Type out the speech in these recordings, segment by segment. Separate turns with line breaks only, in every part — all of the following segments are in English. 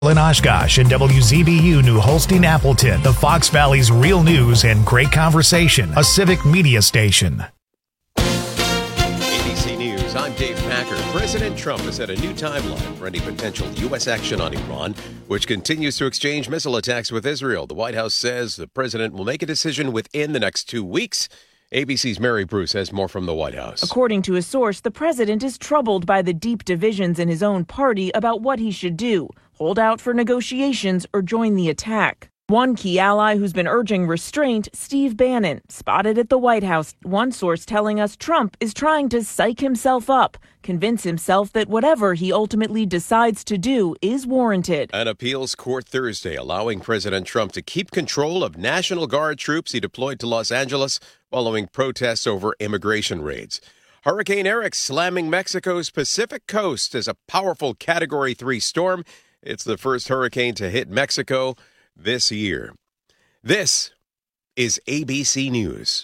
In Oshkosh and WZBU New Holstein Appleton, the Fox Valley's real news and great conversation, a civic media station.
ABC News, I'm Dave Packer. President Trump has set a new timeline for any potential U.S. action on Iran, which continues to exchange missile attacks with Israel. The White House says the president will make a decision within the next 2 weeks. ABC's Mary Bruce has more from the White House.
According to a source, the president is troubled by the deep divisions in his own party about what he should do. Hold out for negotiations or join the attack. One key ally who's been urging restraint, Steve Bannon, spotted at the White House. One source telling us Trump is trying to psych himself up, convince himself that whatever he ultimately decides to do is warranted.
An appeals court Thursday allowing President Trump to keep control of National Guard troops he deployed to Los Angeles following protests over immigration raids. Hurricane Eric slamming Mexico's Pacific coast as a powerful Category 3 storm. It's the first hurricane to hit Mexico this year. This is ABC News.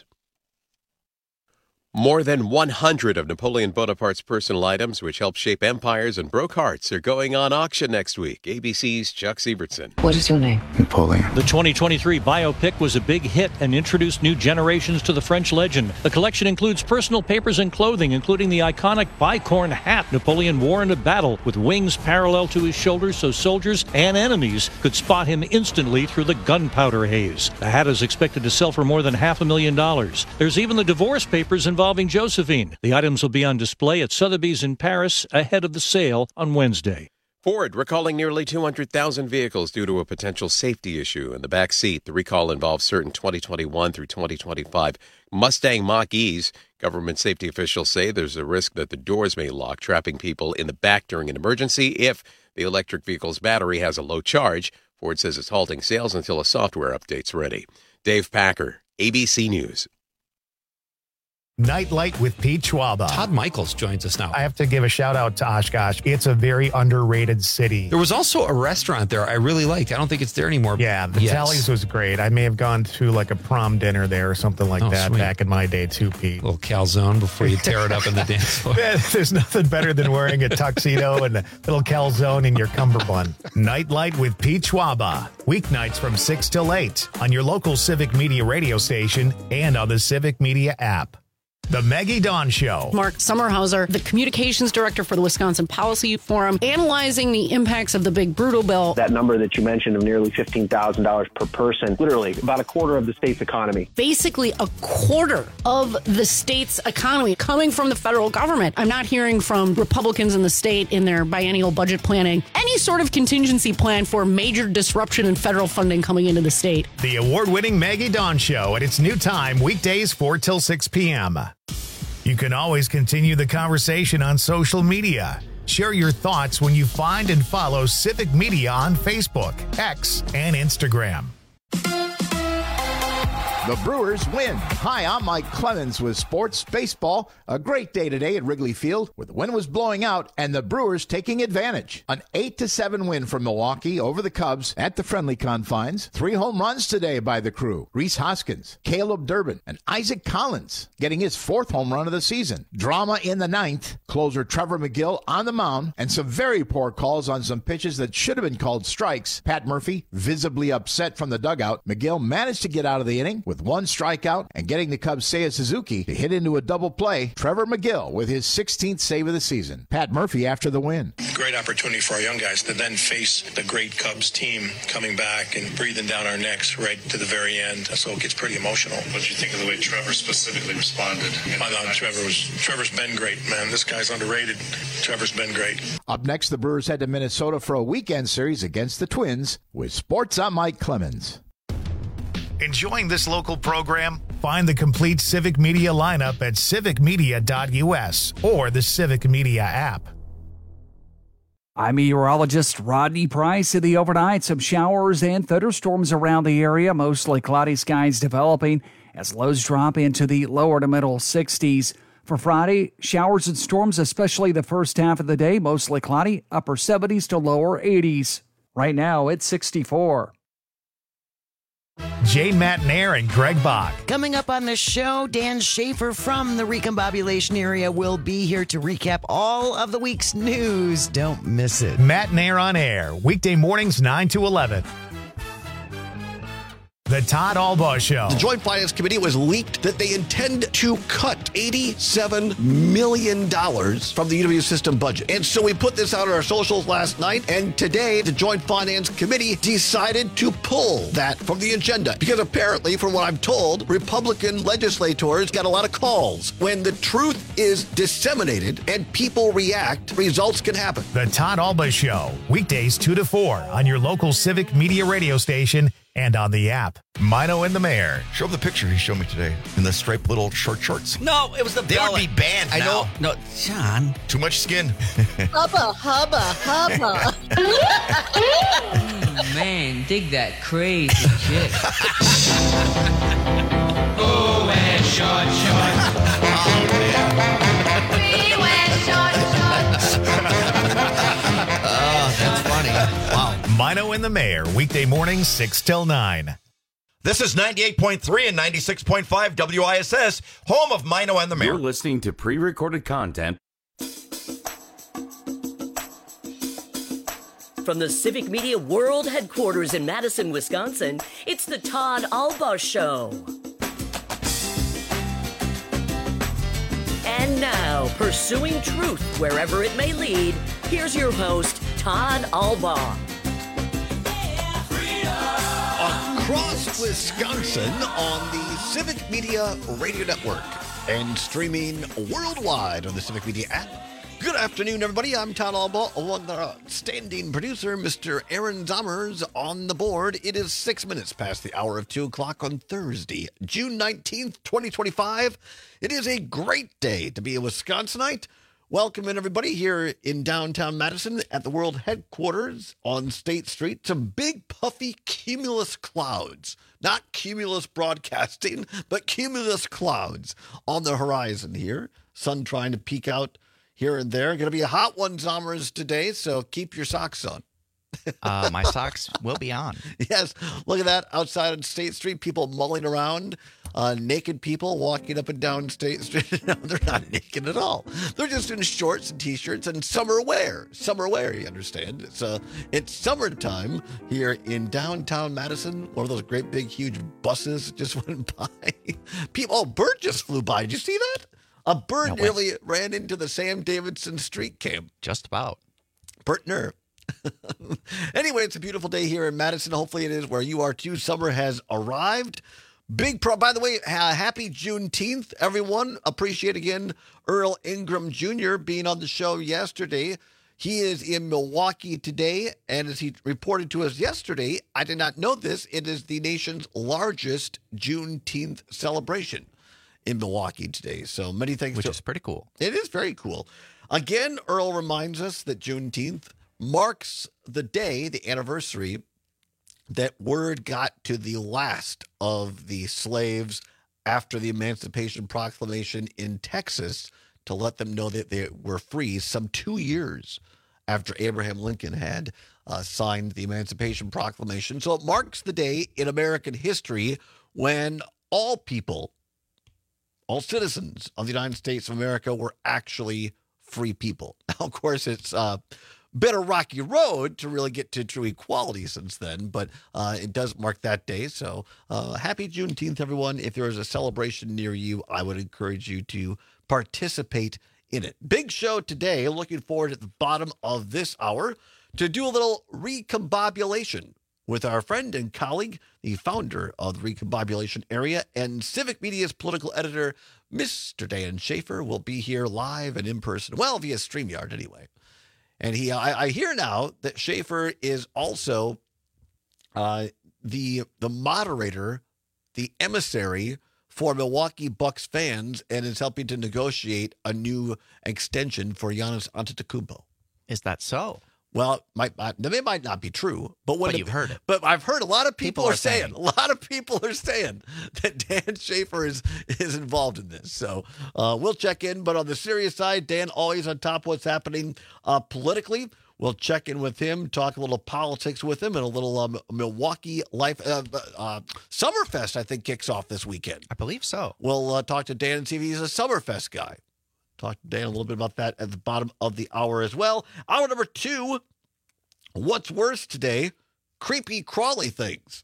More than 100 of Napoleon Bonaparte's personal items, which helped shape empires and broke hearts, are going on auction next week. ABC's Chuck Sievertson.
What is your name?
Napoleon.
The 2023 biopic was a big hit and introduced new generations to the French legend. The collection includes personal papers and clothing, including the iconic bicorn hat Napoleon wore in a battle, with wings parallel to his shoulders so soldiers and enemies could spot him instantly through the gunpowder haze. The hat is expected to sell for more than $500,000. There's even the divorce papers involving Josephine. The items will be on display at Sotheby's in Paris ahead of the sale on Wednesday.
Ford recalling nearly 200,000 vehicles due to a potential safety issue in the back seat. The recall involves certain 2021 through 2025 Mustang Mach-E's. Government safety officials say there's a risk that the doors may lock, trapping people in the back during an emergency if the electric vehicle's battery has a low charge. Ford says it's halting sales until a software update's ready. Dave Packer, ABC News.
Nightlight with Pete Schwaba.
Todd Michaels joins us now.
I have to give a shout out to Oshkosh. It's a very underrated city.
There was also a restaurant there I really liked. I don't think it's there anymore.
Yeah, the Tallies was great. I may have gone to like a prom dinner there or something like that
sweet.
Back in my day too, Pete.
A little calzone before you tear it up in the dance floor.
There's nothing better than wearing a tuxedo and a little calzone in your cummerbund. Nightlight with Pete Schwaba. Weeknights from 6 till 8 on your local Civic Media radio station and on the Civic Media app. The Maggie Dawn Show.
Mark Sommerhauser, the communications director for the Wisconsin Policy Forum, analyzing the impacts of the big brutal bill.
That number that you mentioned of nearly $15,000 per person, literally about a quarter of the state's economy.
Basically a quarter of the state's economy coming from the federal government. I'm not hearing from Republicans in the state in their biennial budget planning any sort of contingency plan for major disruption in federal funding coming into the state.
The award-winning Maggie Dawn Show at its new time, weekdays 4 till 6 p.m. You can always continue the conversation on social media. Share your thoughts when you find and follow Civic Media on Facebook, X, and Instagram.
The Brewers win. Hi, I'm Mike Clemens with Sports Baseball. A great day today at Wrigley Field where the wind was blowing out and the Brewers taking advantage. An 8-7 win from Milwaukee over the Cubs at the friendly confines. 3 home runs today by the crew. Rhys Hoskins, Caleb Durbin, and Isaac Collins getting his 4th home run of the season. Drama in the 9th. Closer Trevor McGill on the mound and some very poor calls on some pitches that should have been called strikes. Pat Murphy visibly upset from the dugout. McGill managed to get out of the inning with 1 strikeout and getting the Cubs' Seiya Suzuki to hit into a double play. Trevor McGill with his 16th save of the season. Pat Murphy after the win.
Great opportunity for our young guys to then face the great Cubs team coming back and breathing down our necks right to the very end. So it gets pretty emotional.
What did you think of the way Trevor specifically responded?
I thought Trevor's been great, man. This guy's underrated. Trevor's been great.
Up next, the Brewers head to Minnesota for a weekend series against the Twins. With Sports, I'm Mike Clemens.
Enjoying this local program? Find the complete Civic Media lineup at civicmedia.us or the Civic Media app.
I'm meteorologist Rodney Price. In the overnight, some showers and thunderstorms around the area. Mostly cloudy skies developing as lows drop into the lower to middle 60s. For Friday, showers and storms, especially the first half of the day. Mostly cloudy, upper 70s to lower 80s. Right now, it's 64.
Jane Matnair and Greg Bach.
Coming up on the show, Dan Schaefer from the Recombobulation area will be here to recap all of the week's news. Don't miss it.
Matnair on air, weekday mornings 9 to 11. The Todd Albaugh Show.
The Joint Finance Committee was leaked that they intend to cut $87 million from the UW system budget. And so we put this out on our socials last night, and today the Joint Finance Committee decided to pull that from the agenda. Because apparently, from what I'm told, Republican legislators got a lot of calls. When the truth is disseminated and people react, results can happen.
The Todd Albaugh Show, weekdays 2 to 4 on your local Civic Media radio station and on the app. Mino and the Mayor.
Show him the picture he showed me today in the striped little short shorts.
No, it was the
They would be banned
I
now.
know. No, John.
Too much skin.
Hubba, hubba, hubba.
Oh, man, dig that crazy chick.
Oh, wear short shorts.
Oh, man.
We wear short shorts.
Oh, that's funny. Wow.
Mino and the Mayor, weekday mornings 6 till 9.
This is 98.3 and 96.5 WISS, home of Mino and the Mayor.
You're listening to pre-recorded content.
From the Civic Media World Headquarters in Madison, Wisconsin, it's the Todd Albaugh Show. And now, pursuing truth wherever it may lead, here's your host, Todd Albaugh.
Across Wisconsin on the Civic Media Radio Network and streaming worldwide on the Civic Media app. Good afternoon, everybody. I'm Todd Albaugh, along with our outstanding producer, Mr. Aaron Zommers, on the board. It is 6 minutes past the hour of 2 o'clock on Thursday, June 19th, 2025. It is a great day to be a Wisconsinite. Welcome in, everybody, here in downtown Madison at the world headquarters on State Street. Some big, puffy, cumulus clouds. Not cumulus broadcasting, but cumulus clouds on the horizon here. Sun trying to peek out here and there. Going to be a hot one, Zommers, today, so keep your socks on.
My socks will be on.
Yes, look at that. Outside on State Street, people mulling around. Naked people walking up and down State Street. No, they're not naked at all. They're just in shorts and T-shirts and summer wear. Summer wear, you understand. It's summertime here in downtown Madison. One of those great big huge buses just went by. A bird just flew by. Did you see that? A bird nearly ran into the Sam Davidson Street Camp.
Just about.
Bert Nerve. Anyway, it's a beautiful day here in Madison. Hopefully it is where you are too. Summer has arrived. By the way, happy Juneteenth, everyone. Appreciate again Earl Ingram Jr. being on the show yesterday. He is in Milwaukee today, and as he reported to us yesterday, I did not know this, it is the nation's largest Juneteenth celebration in Milwaukee today. So many thanks.
Which is pretty cool.
It is very cool. Again, Earl reminds us that Juneteenth marks the day, the anniversary, that word got to the last of the slaves after the Emancipation Proclamation in Texas to let them know that they were free some 2 years after Abraham Lincoln had signed the Emancipation Proclamation. So it marks the day in American history when all people, all citizens of the United States of America were actually free people. Now, of course, it's been a rocky road to really get to true equality since then, but it does mark that day. So happy Juneteenth, everyone. If there is a celebration near you, I would encourage you to participate in it. Big show today. Looking forward at the bottom of this hour to do a little recombobulation with our friend and colleague, the founder of the Recombobulation Area and Civic Media's political editor, Mr. Dan Schaefer, will be here live and in person. Well, via StreamYard anyway. And I hear now that Schaefer is also the moderator, the emissary for Milwaukee Bucks fans, and is helping to negotiate a new extension for Giannis Antetokounmpo.
Is that so?
Well, it might not be true, but
you've heard it.
But I've heard a lot of people are saying that Dan Schaefer is involved in this. So we'll check in. But on the serious side, Dan always on top of what's happening politically. We'll check in with him, talk a little politics with him, and a little Milwaukee life. Summerfest, I think, kicks off this weekend.
I believe so.
We'll talk to Dan and see if he's a Summerfest guy. Talk to Dan a little bit about that at the bottom of the hour as well. Hour number 2, what's worse today? Creepy, crawly things.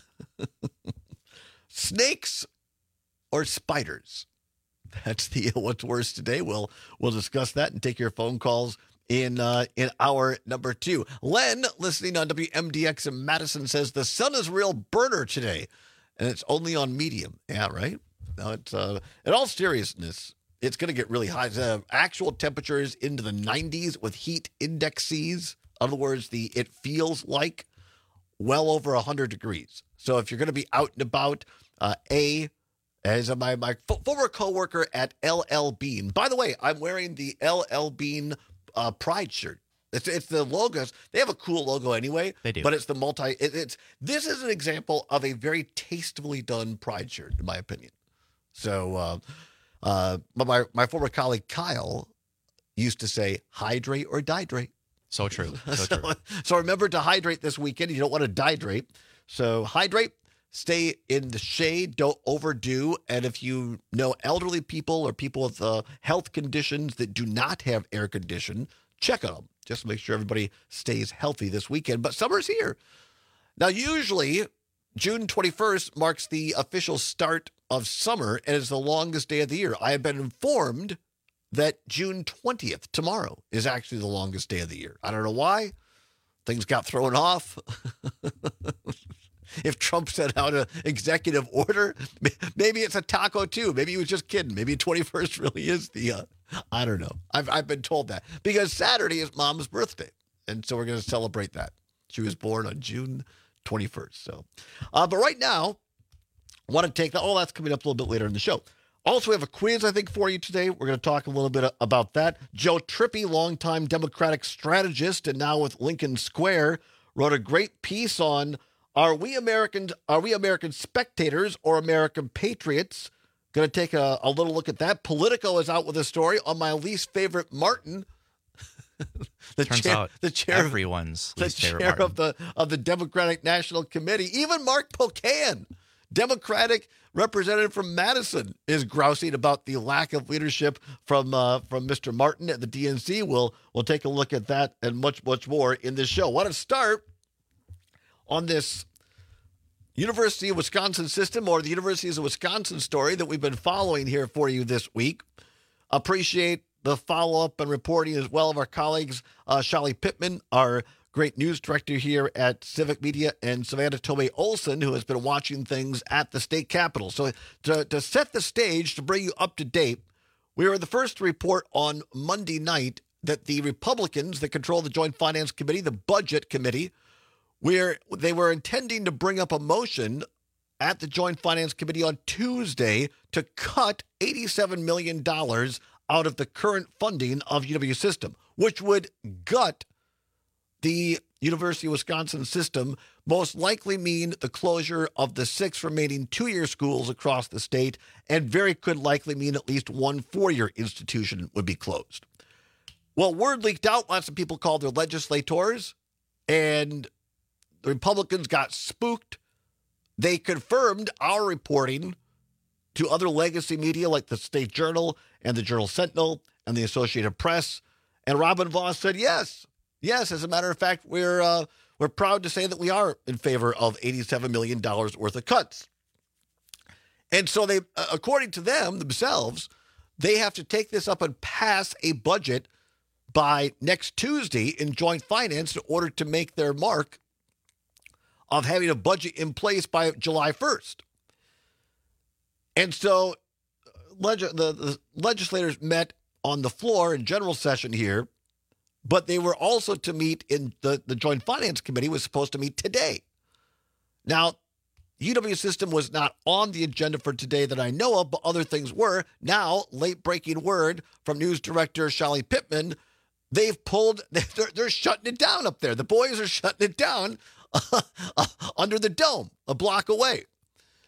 Snakes or spiders? That's the what's worse today. We'll discuss that and take your phone calls in hour number 2. Len, listening on WMDX in Madison, says the sun is a real burner today, and it's only on medium. Yeah, right? Now, it's in all seriousness, it's going to get really high. Actual temperatures into the 90s with heat indexes. In other words, it feels like well over 100 degrees. So if you're going to be out and about, as my former coworker at LL Bean. By the way, I'm wearing the LL Bean Pride shirt. It's the logos. They have a cool logo anyway.
They do.
But it's the this is an example of a very tastefully done Pride shirt, in my opinion. So, but my former colleague Kyle used to say, hydrate or dihydrate.
So true. So true.
So remember to hydrate this weekend. You don't want to dihydrate. So hydrate. Stay in the shade, don't overdo, and if you know elderly people or people with health conditions that do not have air conditioning, check on them. Just make sure everybody stays healthy this weekend. But summer's here. Now, usually, June 21st marks the official start of summer and is the longest day of the year. I have been informed that June 20th, tomorrow, is actually the longest day of the year. I don't know why. Things got thrown off. If Trump sent out an executive order, maybe it's a taco too. Maybe he was just kidding. Maybe 21st really is the, I don't know. I've been told that. Because Saturday is Mom's birthday. And so we're going to celebrate that. She was born on June 21st. So, but right now, I want to take that. Oh, that's coming up a little bit later in the show. Also, we have a quiz, I think, for you today. We're going to talk a little bit about that. Joe Trippi, longtime Democratic strategist and now with Lincoln Square, wrote a great piece on Are we American spectators or American patriots? Going to take a little look at that. Politico is out with a story on my least favorite Martin.
the chair
of the Democratic National Committee. Even Mark Pocan, Democratic representative from Madison, is grousing about the lack of leadership from Mr. Martin at the DNC. We'll take a look at that and much more in this show. Want to start on this University of Wisconsin system, or the Universities of Wisconsin story that we've been following here for you this week. Appreciate the follow-up and reporting as well of our colleagues, Shali Pittman, our great news director here at Civic Media, and Savannah Tomei Olson, who has been watching things at the state capitol. So to set the stage, to bring you up to date, we were the first to report on Monday night that the Republicans that control the Joint Finance Committee, the Budget Committee, where they were intending to bring up a motion at the Joint Finance Committee on Tuesday to cut $87 million out of the current funding of UW system, which would gut the University of Wisconsin system, most likely mean the closure of the 6 remaining 2-year schools across the state, and very could likely mean at least 1 4-year institution would be closed. Well, word leaked out, lots of people called their legislators, and the Republicans got spooked. They confirmed our reporting to other legacy media like the State Journal and the Journal Sentinel and the Associated Press. And Robin Vos said, yes, as a matter of fact, we're proud to say that we are in favor of $87 million worth of cuts. And so they, according to themselves, they have to take this up and pass a budget by next Tuesday in joint finance in order to make their mark of having a budget in place by July 1st. And so the legislators met on the floor in general session here, but they were also to meet in the Joint Finance Committee was supposed to meet today. Now, UW system was not on the agenda for today that I know of, but other things were. Now, late-breaking word from news director Shali Pittman, they're shutting it down up there. The boys are shutting it down under the dome, a block away.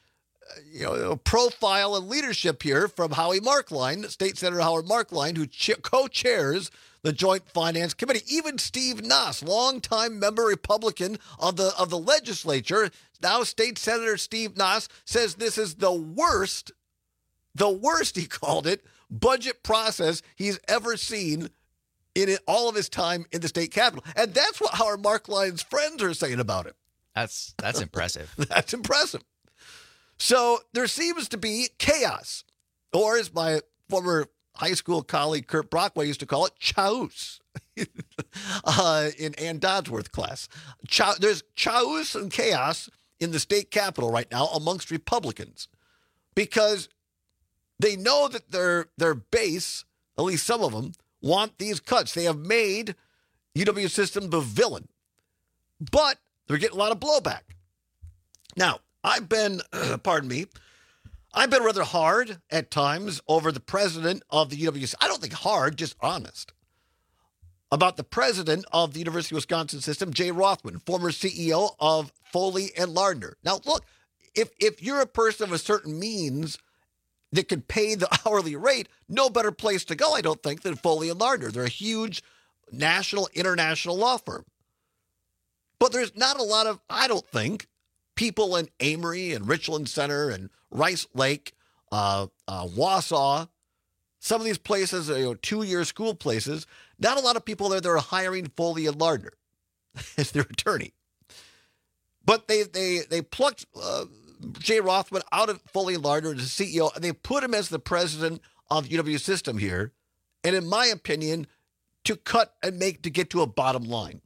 profile and leadership here from Howie Markline, State Senator Howard Markline, who co-chairs the Joint Finance Committee. Even Steve Noss, longtime member Republican of the legislature, now State Senator Steve Noss, says this is the worst, he called it, budget process he's ever seen in all of his time in the state capitol. And that's what Howard Markline's friends are saying about it.
That's impressive.
That's impressive. So there seems to be chaos, or as my former high school colleague Kurt Brockway used to call it, chaos, in Ann Dodsworth class. There's chaos and chaos in the state capitol right now amongst Republicans because they know that their base, at least some of them, want these cuts. They have made UW system the villain, but they're getting a lot of blowback. Now, I've been rather hard at times over the president of the UW. I don't think hard, just honest, about the president of the University of Wisconsin system, Jay Rothman, former CEO of Foley and Lardner. Now, look, if you're a person of a certain means that could pay the hourly rate, no better place to go, I don't think, than Foley and Lardner. They're a huge national, international law firm. But there's not a lot of, I don't think, people in Amory and Richland Center and Rice Lake, Wausau, some of these places, 2-year school places, not a lot of people there that are hiring Foley and Lardner as their attorney. But they plucked Jay Rothman out of Foley and Lardner as CEO, and they put him as the president of UW system here. And in my opinion, to get to a bottom line.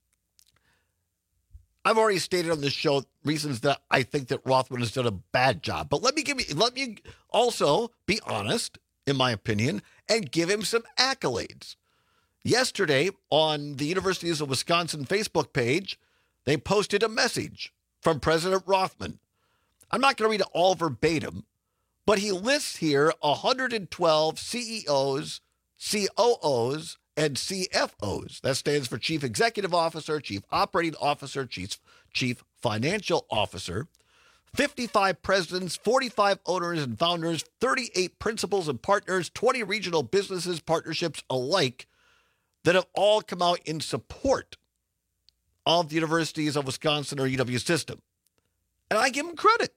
I've already stated on this show reasons that I think that Rothman has done a bad job. But let me also be honest, in my opinion, and give him some accolades. Yesterday, on the Universities of Wisconsin Facebook page, they posted a message from President Rothman. I'm not going to read it all verbatim, but he lists here 112 CEOs, COOs, and CFOs. That stands for Chief Executive Officer, Chief Operating Officer, Chief Financial Officer, 55 presidents, 45 owners and founders, 38 principals and partners, 20 regional businesses, partnerships alike that have all come out in support of the Universities of Wisconsin or UW system. And I give them credit.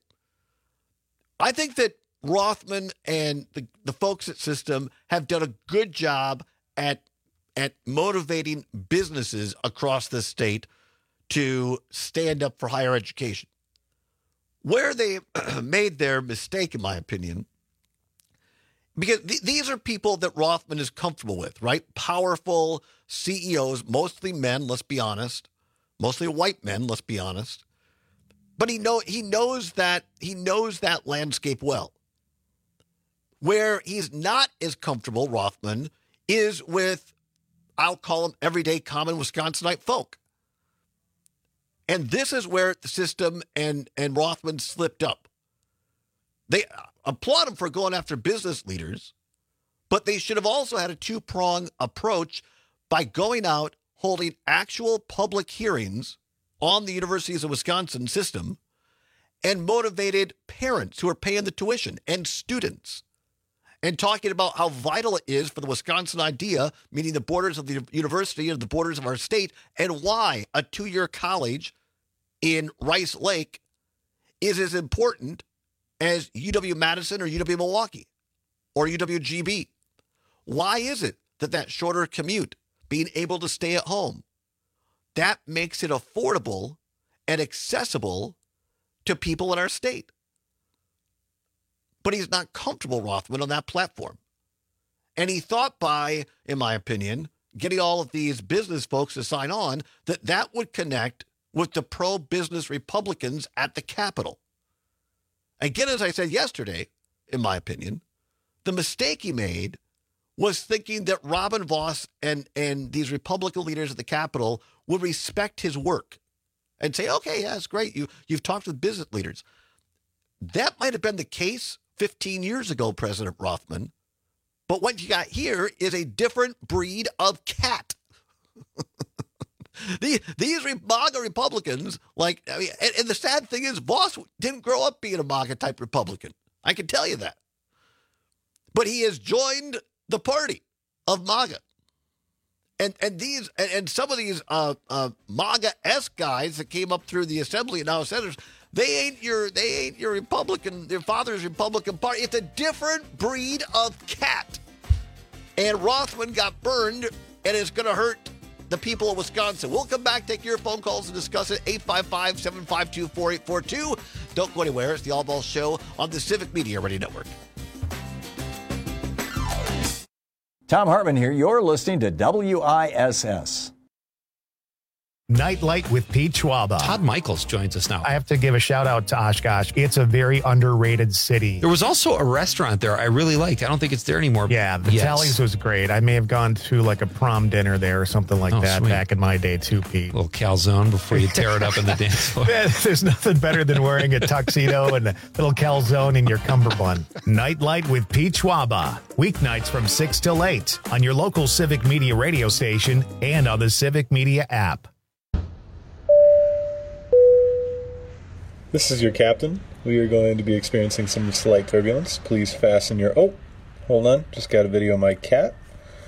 I think that Rothman and the folks at System have done a good job at motivating businesses across the state to stand up for higher education. Where they made their mistake, in my opinion, because these are people that Rothman is comfortable with, right? Powerful CEOs, mostly men, let's be honest. Mostly white men, let's be honest. But he knows that landscape well. Where he's not as comfortable, Rothman, is with, I'll call them everyday common Wisconsinite folk. And this is where the System and Rothman slipped up. They applaud him for going after business leaders, but they should have also had a two-pronged approach by going out, holding actual public hearings on the Universities of Wisconsin system, and motivated parents who are paying the tuition and students, and talking about how vital it is for the Wisconsin idea, meaning the borders of the university and the borders of our state, and why a 2-year college in Rice Lake is as important as UW-Madison or UW-Milwaukee or UW-GB. Why is it that shorter commute, being able to stay at home, that makes it affordable and accessible to people in our state? But he's not comfortable, Rothman, on that platform. And he thought by, in my opinion, getting all of these business folks to sign on, that would connect with the pro-business Republicans at the Capitol. Again, as I said yesterday, in my opinion, the mistake he made was thinking that Robin Vos and these Republican leaders at the Capitol would respect his work and say, okay, yeah, that's great. You've talked with business leaders. That might have been the case 15 years ago, President Rothman. But what you got here is a different breed of cat. These MAGA Republicans, and the sad thing is, Voss didn't grow up being a MAGA type Republican. I can tell you that. But he has joined the party of MAGA. And some of these MAGA-esque guys that came up through the assembly and now senators, they ain't your Republican, their father's Republican Party. It's a different breed of cat. And Rothman got burned, and it's going to hurt the people of Wisconsin. We'll come back, take your phone calls, and discuss it. 855-752-4842. Don't go anywhere. It's the All Balls Show on the Civic Media Radio Network.
Tom Hartman here. You're listening to WISS.
Nightlight with Pete Schwaba.
Todd Michaels joins us now.
I have to give a shout out to Oshkosh. It's a very underrated city.
There was also a restaurant there I really liked. I don't think it's there anymore.
Yeah, the Tallies was great. I may have gone to like a prom dinner there or something like that
sweet.
Back in my day too, Pete.
A little calzone before you tear it up in the dance floor.
There's nothing better than wearing a tuxedo and a little calzone in your cummerbund. Nightlight with Pete Schwaba. Weeknights from 6 till 8 on your local Civic Media radio station and on the Civic Media app.
This is your captain. We are going to be experiencing some slight turbulence. Please fasten your... Oh, hold on. Just got a video of my cat.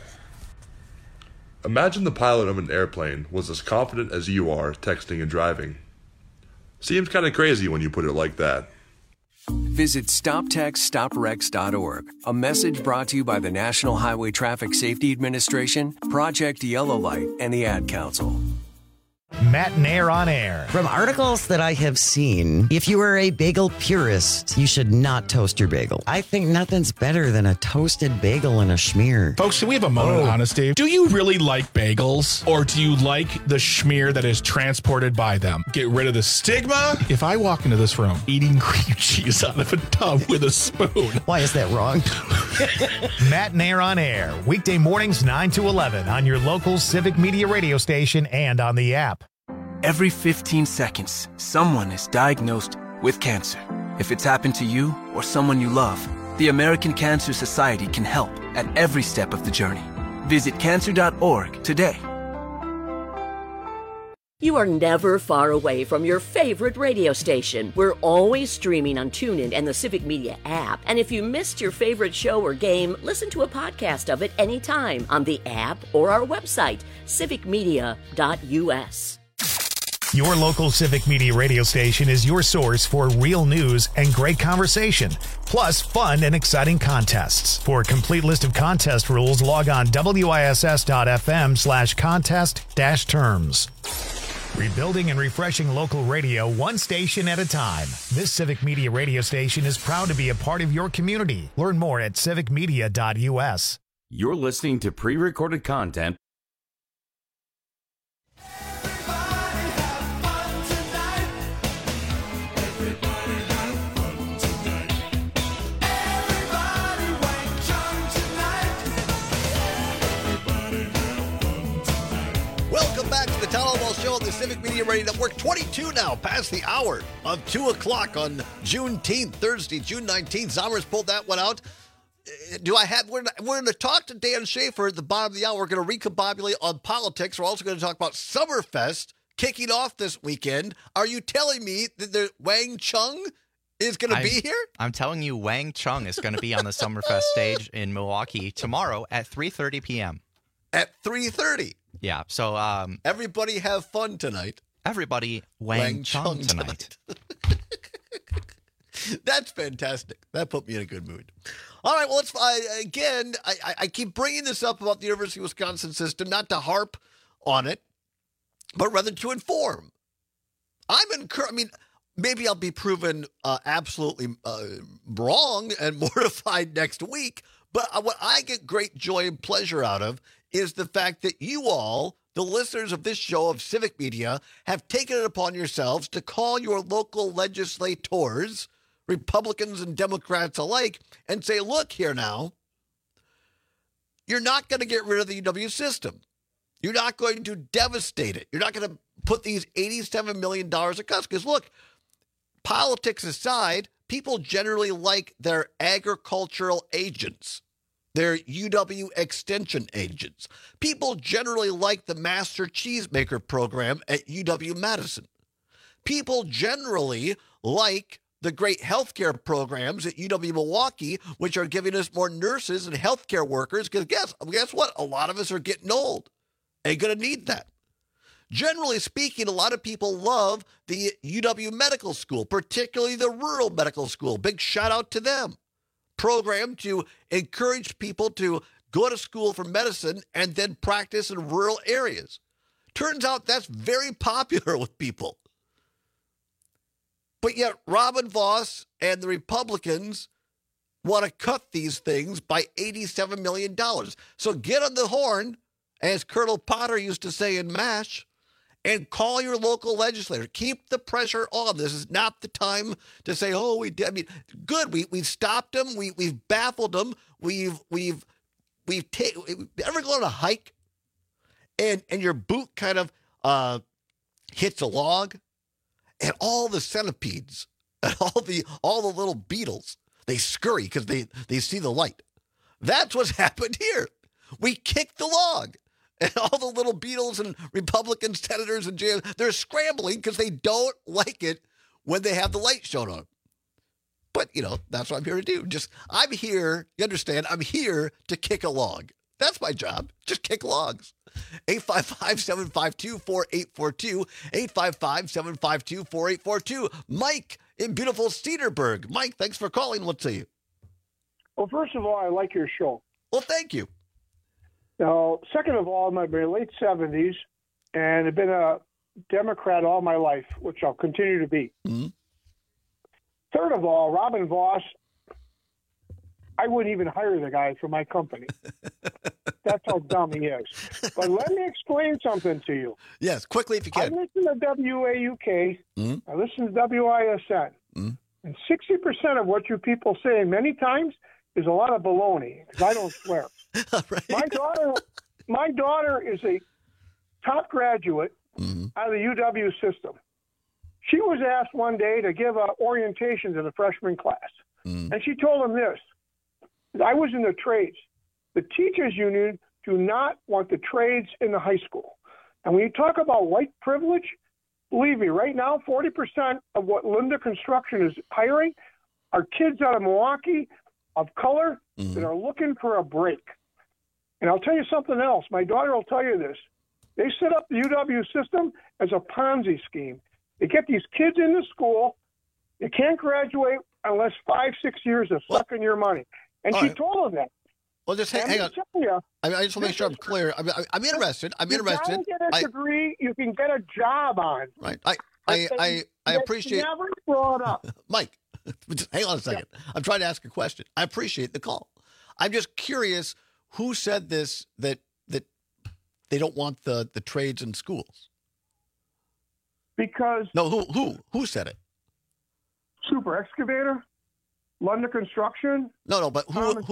Imagine the pilot of an airplane was as confident as you are texting and driving. Seems kind of crazy when you put it like that.
Visit StopTextStopWrecks.org. A message brought to you by the National Highway Traffic Safety Administration, Project Yellow Light, and the Ad Council.
Matt and Air on Air.
From articles that I have seen, if you are a bagel purist, you should not toast your bagel. I think nothing's better than a toasted bagel and a schmear.
Folks, can we have a moment of honesty? Do you really like bagels, or do you like the schmear that is transported by them? Get rid of the stigma. If I walk into this room eating cream cheese out of a tub with a spoon.
Why is that wrong?
Matt and Air on Air. Weekday mornings 9 to 11 on your local Civic Media radio station and on the app.
Every 15 seconds, someone is diagnosed with cancer. If it's happened to you or someone you love, the American Cancer Society can help at every step of the journey. Visit cancer.org today.
You are never far away from your favorite radio station. We're always streaming on TuneIn and the Civic Media app. And if you missed your favorite show or game, listen to a podcast of it anytime on the app or our website, civicmedia.us.
Your local Civic Media radio station is your source for real news and great conversation, plus fun and exciting contests. For a complete list of contest rules, log on wiss.fm/contest-terms. Rebuilding and refreshing local radio one station at a time. This Civic Media radio station is proud to be a part of your community. Learn more at civicmedia.us.
You're listening to pre-recorded content.
Welcome back to the Town Hall Show on the Civic Media Radio Network. 22 now, past the hour of 2 o'clock on Juneteenth, Thursday, June 19th. Zomer's pulled that one out. We're going to talk to Dan Schaefer at the bottom of the hour. We're going to recombobulate on politics. We're also going to talk about Summerfest kicking off this weekend. Are you telling me that the Wang Chung is going to be here?
I'm telling you, Wang Chung is going to be on the Summerfest stage in Milwaukee tomorrow at 3:30 p.m.
At 3:30?
Yeah, so...
everybody have fun tonight.
Everybody Wang Chung tonight.
That's fantastic. That put me in a good mood. All right, well, I keep bringing this up about the University of Wisconsin system, not to harp on it, but rather to inform. I'm encouraged. I mean, maybe I'll be proven absolutely wrong and mortified next week, but what I get great joy and pleasure out of is the fact that you all, the listeners of this show of Civic Media, have taken it upon yourselves to call your local legislators, Republicans and Democrats alike, and say, look here now, you're not going to get rid of the UW system. You're not going to devastate it. You're not going to put these $87 million of cuts. Because look, politics aside, people generally like their agricultural agents. They're UW extension agents. People generally like the Master Cheesemaker program at UW-Madison. People generally like the great healthcare programs at UW-Milwaukee, which are giving us more nurses and healthcare workers, because guess what? A lot of us are getting old. Ain't going to need that. Generally speaking, a lot of people love the UW Medical School, particularly the rural medical school. Big shout out to them. Program to encourage people to go to school for medicine and then practice in rural areas. Turns out that's very popular with people. But yet Robin Vos and the Republicans want to cut these things by $87 million. So get on the horn, as Colonel Potter used to say in MASH, and call your local legislator. Keep the pressure on. This is not the time to say, "Oh, we did." I mean, good. We've stopped them. We've baffled them. We've ever go on a hike, and your boot kind of hits a log, and all the centipedes and all the little beetles, they scurry because they see the light. That's what's happened here. We kicked the log. And all the little beetles and Republican senators and jail, they're scrambling because they don't like it when they have the light shown on. But, that's what I'm here to do. I'm here, you understand, I'm here to kick a log. That's my job. Just kick logs. 855-752-4842. 855-752-4842. Mike in beautiful Cedarburg. Mike, thanks for calling. What's to you?
Well, first of all, I like your show.
Well, thank you.
Now, second of all, I'm in my late 70s, and I've been a Democrat all my life, which I'll continue to be.
Mm-hmm.
Third of all, Robin Vos, I wouldn't even hire the guy for my company. That's how dumb he is. But let me explain something to you.
Yes, quickly if you can.
I listen to WAUK.
Mm-hmm.
I listen to WISN.
Mm-hmm.
And 60% of what you people say many times is a lot of baloney, because I don't swear.
Right.
My daughter is a top graduate out of the UW system. She was asked one day to give an orientation to the freshman class. And she told them this. I was in the trades. The teachers union do not want the trades in the high school. And when you talk about white privilege, believe me, right now, 40% of what Linda Construction is hiring are kids out of Milwaukee of color that are looking for a break. And I'll tell you something else. My daughter will tell you this. They set up the UW system as a Ponzi scheme. They get these kids into school. You can't graduate unless 5-6 years of sucking your money. And she told them that.
Well, just hang on. I just want to make sure I'm clear. I'm interested. I'm interested.
You can get a degree. You can get a job on.
Right. I appreciate.
Never brought up.
Mike, just hang on a second. Yeah. I'm trying to ask a question. I appreciate the call. I'm just curious. Who said this, that they don't want the trades in schools?
Because
no, who said it?
Super Excavator, London Construction.
No, but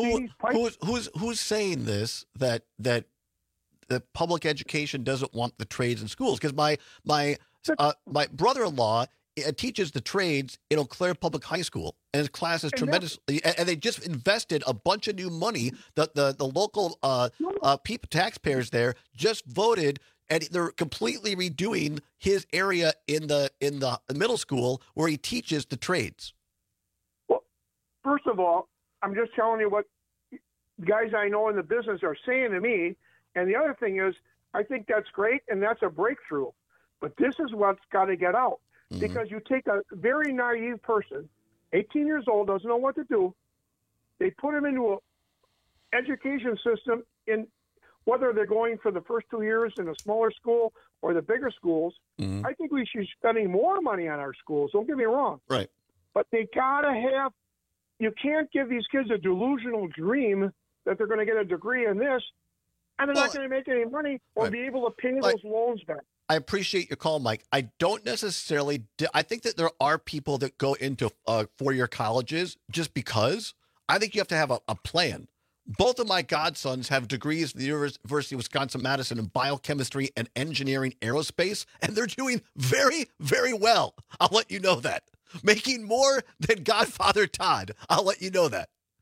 who's saying this, that the public education doesn't want the trades in schools? Because my brother-in-law teaches the trades in Eau Claire Public High School, and his class is tremendous. And they just invested a bunch of new money. The local people, taxpayers there, just voted, and they're completely redoing his area in the middle school where he teaches the trades.
Well, first of all, I'm just telling you what guys I know in the business are saying to me. And the other thing is, I think that's great, and that's a breakthrough. But this is what's got to get out. Because you take a very naive person, 18 years old, doesn't know what to do. They put him into an education system, in whether they're going for the first 2 years in a smaller school or the bigger schools. I think we should be spending more money on our schools. Don't get me wrong.
Right.
But they got to have – you can't give these kids a delusional dream that they're going to get a degree in this, and they're not going to make any money or be able to pay those loans back.
I appreciate your call, Mike. I don't necessarily I think that there are people that go into four-year colleges just because. I think you have to have a plan. Both of my godsons have degrees at the University of Wisconsin-Madison in biochemistry and engineering aerospace, and they're doing very, very well. I'll let you know that. Making more than Godfather Todd. I'll let you know that.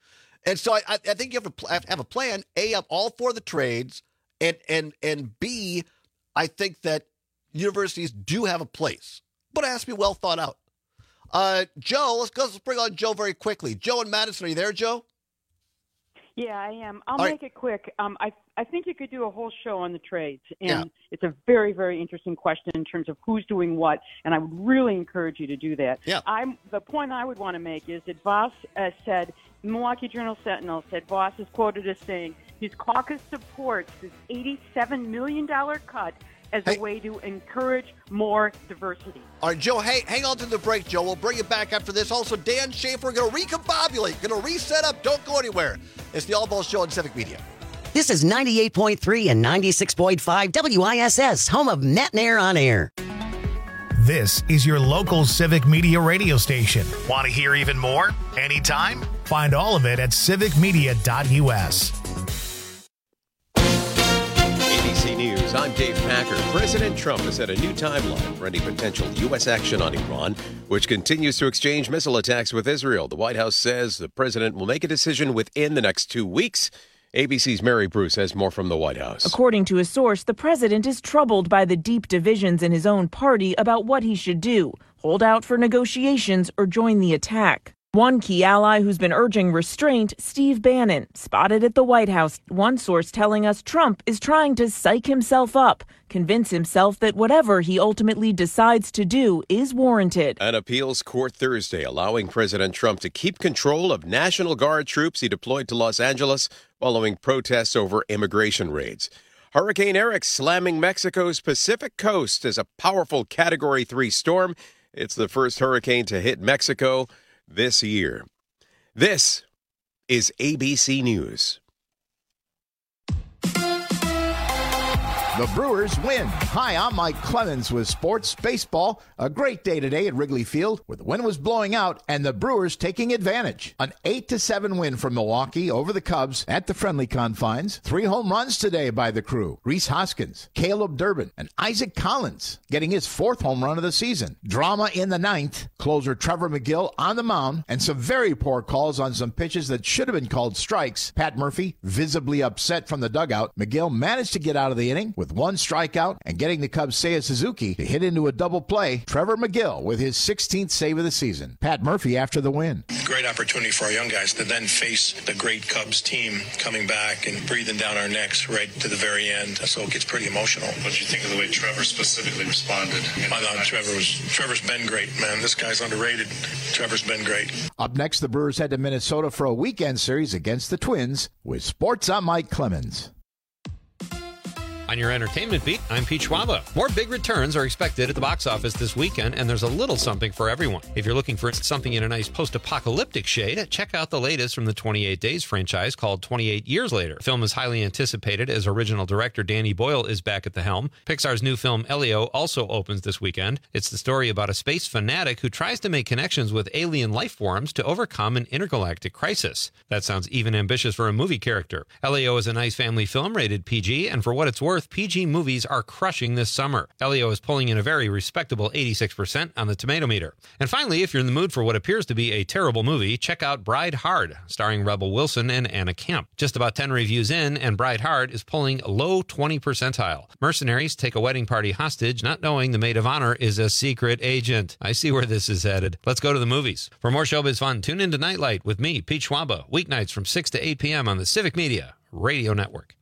And so I think you have a plan, A, of all four of the trades, and B, I think that universities do have a place, but it has to be well thought out. Joe, let's bring on Joe very quickly. Joe in Madison, are you there, Joe?
Yeah, I am. I'll
All
make it quick. I think you could do a whole show on the trades, and
Yeah.
it's a very, very interesting question in terms of who's doing what, and I would really encourage you to do that.
Yeah.
The point I would want to make is that Voss said, Milwaukee Journal-Sentinel said Voss is quoted as saying his caucus supports this $87 million cut as a way to encourage more diversity.
All right, Joe, hang on to the break, Joe. We'll bring you back after this. Also, Dan Schaefer, going to recombobulate, going to reset up. Don't go anywhere. It's the All Balls Show on Civic Media.
This is 98.3 and 96.5 WISS, home of Net and Air on Air.
This is your local Civic Media radio station. Want to hear even more? Anytime? Find all of it at civicmedia.us.
ABC News, I'm Dave Packer. President Trump has set a new timeline for any potential U.S. action on Iran, which continues to exchange missile attacks with Israel. The White House says the president will make a decision within the next 2 weeks. ABC's Mary Bruce has more from the White House.
According to a source, the president is troubled by the deep divisions in his own party about what he should do, hold out for negotiations or join the attack. One key ally who's been urging restraint, Steve Bannon, spotted at the White House. One source telling us Trump is trying to psych himself up, convince himself that whatever he ultimately decides to do is warranted.
An appeals court Thursday allowing President Trump to keep control of National Guard troops he deployed to Los Angeles following protests over immigration raids. Hurricane Eric slamming Mexico's Pacific coast as a powerful Category 3 storm. It's the first hurricane to hit Mexico this year. This is ABC News.
The Brewers win. Hi, I'm Mike Clemens with Sports Baseball. A great day today at Wrigley Field where the wind was blowing out and the Brewers taking advantage. An 8-7 win from Milwaukee over the Cubs at the friendly confines. 3 home runs today by the crew. Rhys Hoskins, Caleb Durbin, and Isaac Collins getting his 4th home run of the season. Drama in the 9th. Closer Trevor McGill on the mound and some very poor calls on some pitches that should have been called strikes. Pat Murphy visibly upset from the dugout. McGill managed to get out of the inning with 1 strikeout and getting the Cubs' Seiya Suzuki to hit into a double play. Trevor McGill with his 16th save of the season. Pat Murphy after the win.
Great opportunity for our young guys to then face the great Cubs team coming back and breathing down our necks right to the very end. So it gets pretty emotional.
What did you think of the way Trevor specifically responded?
I thought Trevor's been great, man. This guy's underrated. Trevor's been great.
Up next, the Brewers head to Minnesota for a weekend series against the Twins. With sports, I'm Mike Clemens.
On your entertainment beat, I'm Pete Schwaba. More big returns are expected at the box office this weekend, and there's a little something for everyone. If you're looking for something in a nice post-apocalyptic shade, check out the latest from the 28 Days franchise called 28 Years Later. The film is highly anticipated as original director Danny Boyle is back at the helm. Pixar's new film Elio also opens this weekend. It's the story about a space fanatic who tries to make connections with alien life forms to overcome an intergalactic crisis. That sounds even ambitious for a movie character. Elio is a nice family film rated PG, and for what it's worth, PG movies are crushing this summer. Elio is pulling in a very respectable 86% on the tomato meter. And finally, if you're in the mood for what appears to be a terrible movie, check out Bride Hard, starring Rebel Wilson and Anna Camp. Just about 10 reviews in, and Bride Hard is pulling low 20 percentile. Mercenaries take a wedding party hostage, not knowing the maid of honor is a secret agent. I see where this is headed. Let's go to the movies. For more showbiz fun, tune in to Nightlight with me, Pete Schwaba, weeknights from 6 to 8 p.m. on the Civic Media Radio Network.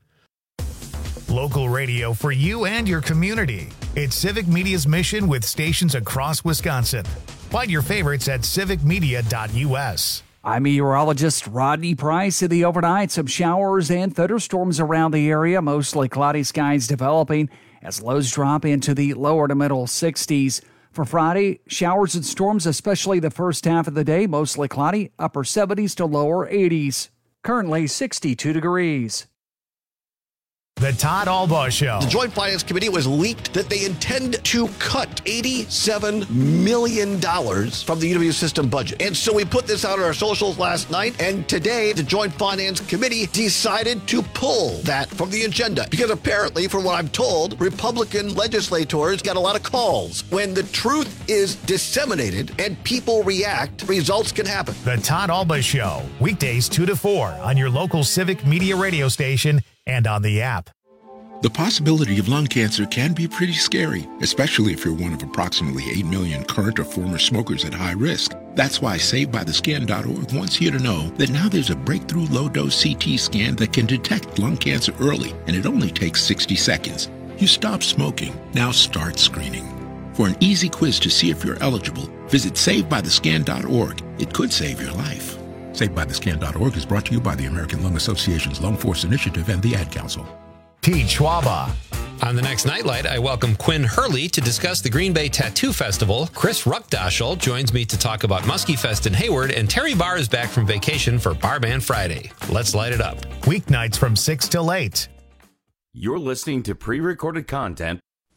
Local radio for you and your community. It's Civic Media's mission with stations across Wisconsin. Find your favorites at civicmedia.us.
I'm meteorologist Rodney Price. In the overnight, some showers and thunderstorms around the area, mostly cloudy skies developing as lows drop into the lower to middle 60s. For Friday, showers and storms, especially the first half of the day, mostly cloudy, upper 70s to lower 80s. Currently 62 degrees.
The Todd Albaugh Show.
The Joint Finance Committee was leaked that they intend to cut $87 million from the UW system budget. And so we put this out on our socials last night, and today the Joint Finance Committee decided to pull that from the agenda. Because apparently, from what I'm told, Republican legislators got a lot of calls. When the truth is disseminated and people react, results can happen.
The Todd Albaugh Show, weekdays 2 to 4 on your local Civic Media radio station and on the app.
The possibility of lung cancer can be pretty scary, especially if you're one of approximately 8 million current or former smokers at high risk. That's why SaveByTheScan.org wants you to know that now there's a breakthrough low-dose CT scan that can detect lung cancer early, and it only takes 60 seconds. You stop smoking, now start screening. For an easy quiz to see if you're eligible, visit SaveByTheScan.org. It could save your life. SaveByTheScan.org is brought to you by the American Lung Association's Lung Force Initiative and the Ad Council.
Pete Schwaba.
On the next Nightlight, I welcome Quinn Hurley to discuss the Green Bay Tattoo Festival. Chris Ruckdaschel joins me to talk about Muskie Fest in Hayward, and Terry Barr is back from vacation for Bar Band Friday. Let's light it up.
Weeknights from 6 till 8.
You're listening to pre-recorded content.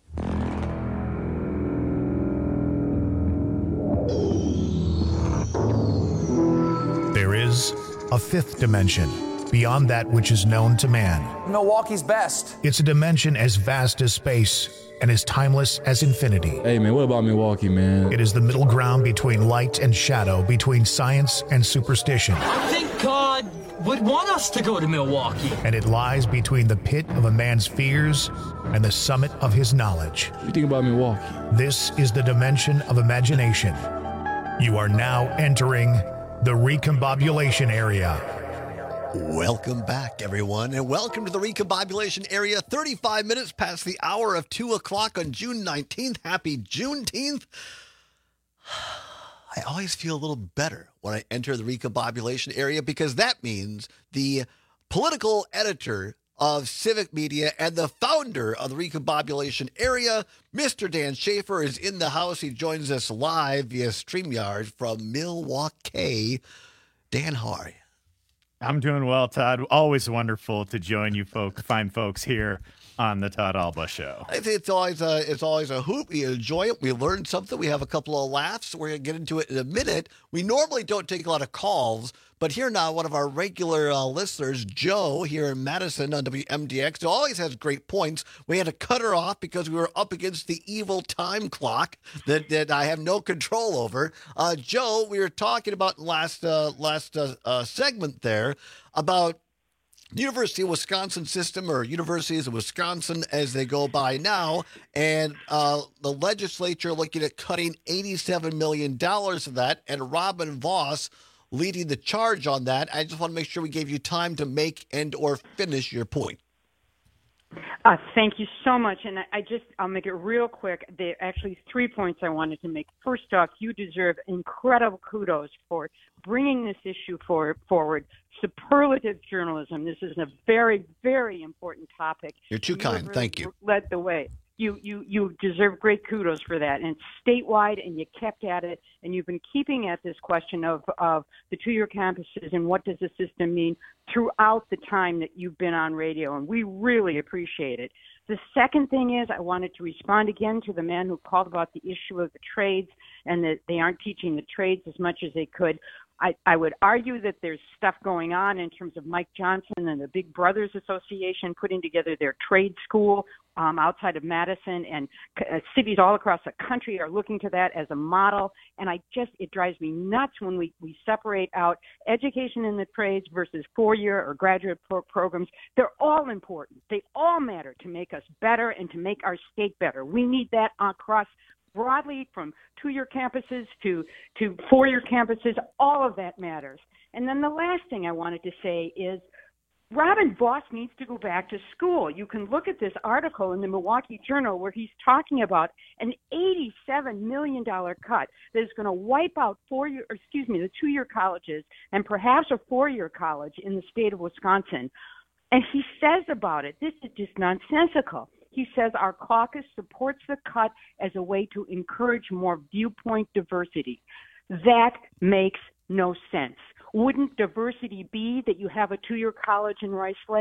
There is a fifth dimension beyond that which is known to man.
Milwaukee's best.
It's a dimension as vast as space and as timeless as infinity.
Hey, man, what about Milwaukee, man?
It is the middle ground between light and shadow, between science and superstition.
I think God would want us to go to Milwaukee.
And it lies between the pit of a man's fears and the summit of his knowledge.
What do you think about Milwaukee?
This is the dimension of imagination. You are now entering the recombobulation area.
Welcome back, everyone, and welcome to the recombobulation area. 35 minutes past the hour of 2 o'clock on June 19th. Happy Juneteenth. I always feel a little better when I enter the recombobulation area because that means the political editor of Civic Media and the founder of the recombobulation area, Mr. Dan Schaefer, is in the house. He joins us live via StreamYard from Milwaukee. Dan, how are you?
I'm doing well, Todd. Always wonderful to join you fine folks here on the Todd Albaugh Show.
I think it's always a hoot. We enjoy it. We learn something. We have a couple of laughs. We're going to get into it in a minute. We normally don't take a lot of calls, but here now, one of our regular listeners, Joe, here in Madison on WMDX, who always has great points. We had to cut her off because we were up against the evil time clock that I have no control over. Joe, we were talking about last segment there about University of Wisconsin system, or universities of Wisconsin as they go by now, and the legislature looking at cutting $87 million of that, and Robin Voss leading the charge on that. I just want to make sure we gave you time to make and or finish your point.
Thank you so much. And I'll make it real quick. There are actually 3 points I wanted to make. First off, you deserve incredible kudos for bringing this issue forward. Superlative journalism. This is a very, very important topic.
You're too kind. Thank you.
Led the way. You deserve great kudos for that. And it's statewide, and you kept at it, and you've been keeping at this question of the two-year campuses and what does the system mean throughout the time that you've been on radio, and we really appreciate it. The second thing is I wanted to respond again to the man who called about the issue of the trades and that they aren't teaching the trades as much as they could. I would argue that there's stuff going on in terms of Mike Johnson and the Big Brothers Association putting together their trade school outside of Madison, and cities all across the country are looking to that as a model. And it drives me nuts when we separate out education in the trades versus four-year or graduate programs. They're all important. They all matter to make us better and to make our state better. We need that across broadly, from two-year campuses to four-year campuses. All of that matters. And then the last thing I wanted to say is Robin Voss needs to go back to school. You can look at this article in the Milwaukee Journal where he's talking about an $87 million cut that is going to wipe out the two-year colleges and perhaps a four-year college in the state of Wisconsin. And he says about it, this is just nonsensical. He says our caucus supports the cut as a way to encourage more viewpoint diversity. That makes no sense. Wouldn't diversity be that you have a two-year college in Rice Lake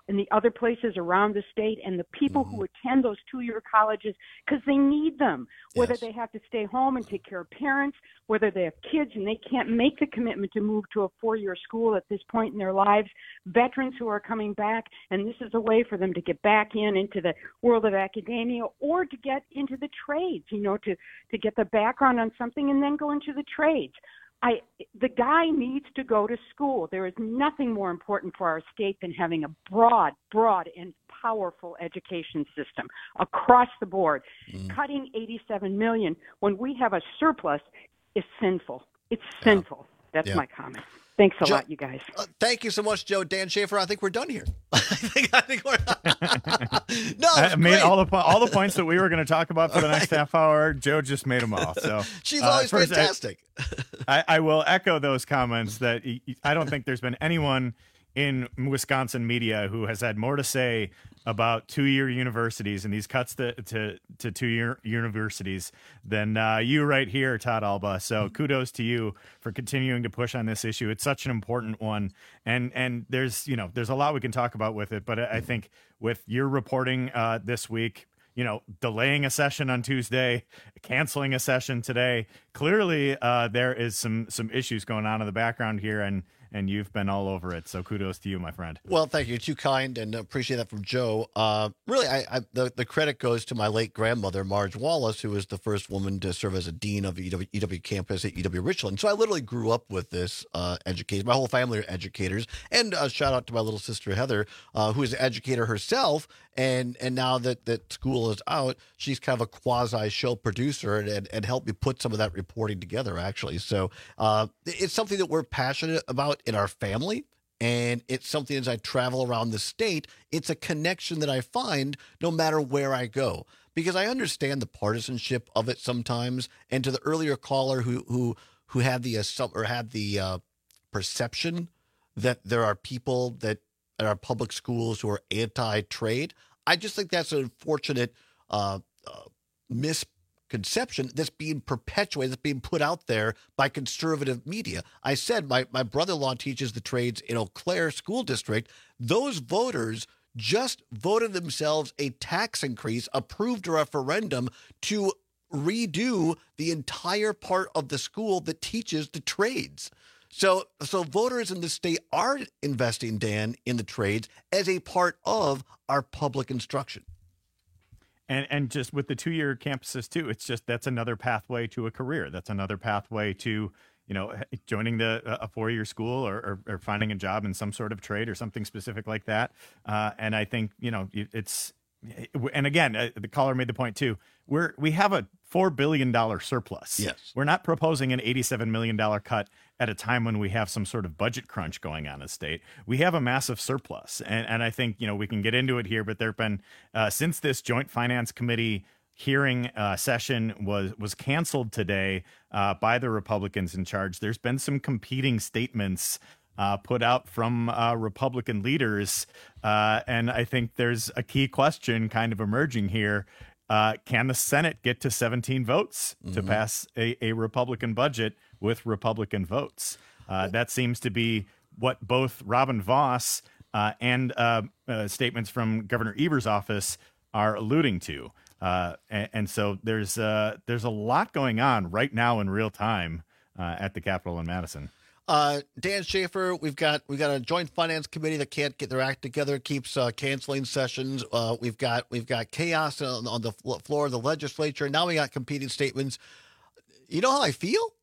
and the other places around the state and the people who attend those 2-year colleges because they need them, whether they have to stay home and take care of parents, whether they have kids and they can't make the commitment to move to a 4-year school at this point in their lives, veterans who are coming back, and this is a way for them to get back into the world of academia or to get into the trades, to get the background on something and then go into the trades. The guy needs to go to school. There is nothing more important for our state than having a broad and powerful education system across the board. Cutting $87 million when we have a surplus is sinful. It's sinful. That's my comment. Thanks a lot, you guys.
Thank you so much, Joe. Dan Schaefer, I think we're done here. I think we're No,
I made all the points that we were going to talk about for the next half hour. Joe just made them all. So
she's always fantastic.
I will echo those comments that I don't think there's been anyone in Wisconsin media who has had more to say about 2-year universities and these cuts to 2-year universities than you right here, Todd Alba. So kudos to you for continuing to push on this issue. It's such an important one. And there's a lot we can talk about with it. But I think with your reporting this week, delaying a session on Tuesday, canceling a session today, clearly there is some issues going on in the background here, and you've been all over it. So kudos to you, my friend.
Well, thank you. Too kind, and appreciate that from Joe. Really, the credit goes to my late grandmother, Marge Wallace, who was the first woman to serve as a dean of EW campus at EW Richland. So I literally grew up with this education. My whole family are educators. And shout out to my little sister, Heather, who is an educator herself. And now that school is out, she's kind of a quasi-show producer and helped me put some of that reporting together, actually. So it's something that we're passionate about in our family, and it's something as I travel around the state, it's a connection that I find no matter where I go, because I understand the partisanship of it sometimes. And to the earlier caller who had the perception that there are people that at our public schools who are anti-trade, I just think that's an unfortunate misconception that's being perpetuated, that's being put out there by conservative media. I said my brother-in-law teaches the trades in Eau Claire School District. Those voters just voted themselves a tax increase, approved a referendum to redo the entire part of the school that teaches the trades. So voters in the state are investing, Dan, in the trades as a part of our public instruction.
And just with the 2-year campuses too, it's just that's another pathway to a career. That's another pathway to joining a 4-year school or finding a job in some sort of trade or something specific like that. And I think it's. And again, the caller made the point too. We have a $4 billion surplus.
Yes.
We're not proposing an $87 million cut at a time when we have some sort of budget crunch going on in the state. We have a massive surplus. And I think, we can get into it here, but there have been, since this Joint Finance Committee hearing session was canceled today by the Republicans in charge, there's been some competing statements put out from Republican leaders. And I think there's a key question kind of emerging here. Can the Senate get to 17 votes to pass a Republican budget with Republican votes? That seems to be what both Robin Vos and statements from Governor Evers' office are alluding to. And so there's a lot going on right now in real time at the Capitol in Madison.
Dan Schaefer, we've got a Joint Finance Committee that can't get their act together, keeps canceling sessions. We've got chaos on the floor of the legislature. Now we got competing statements. You know how I feel?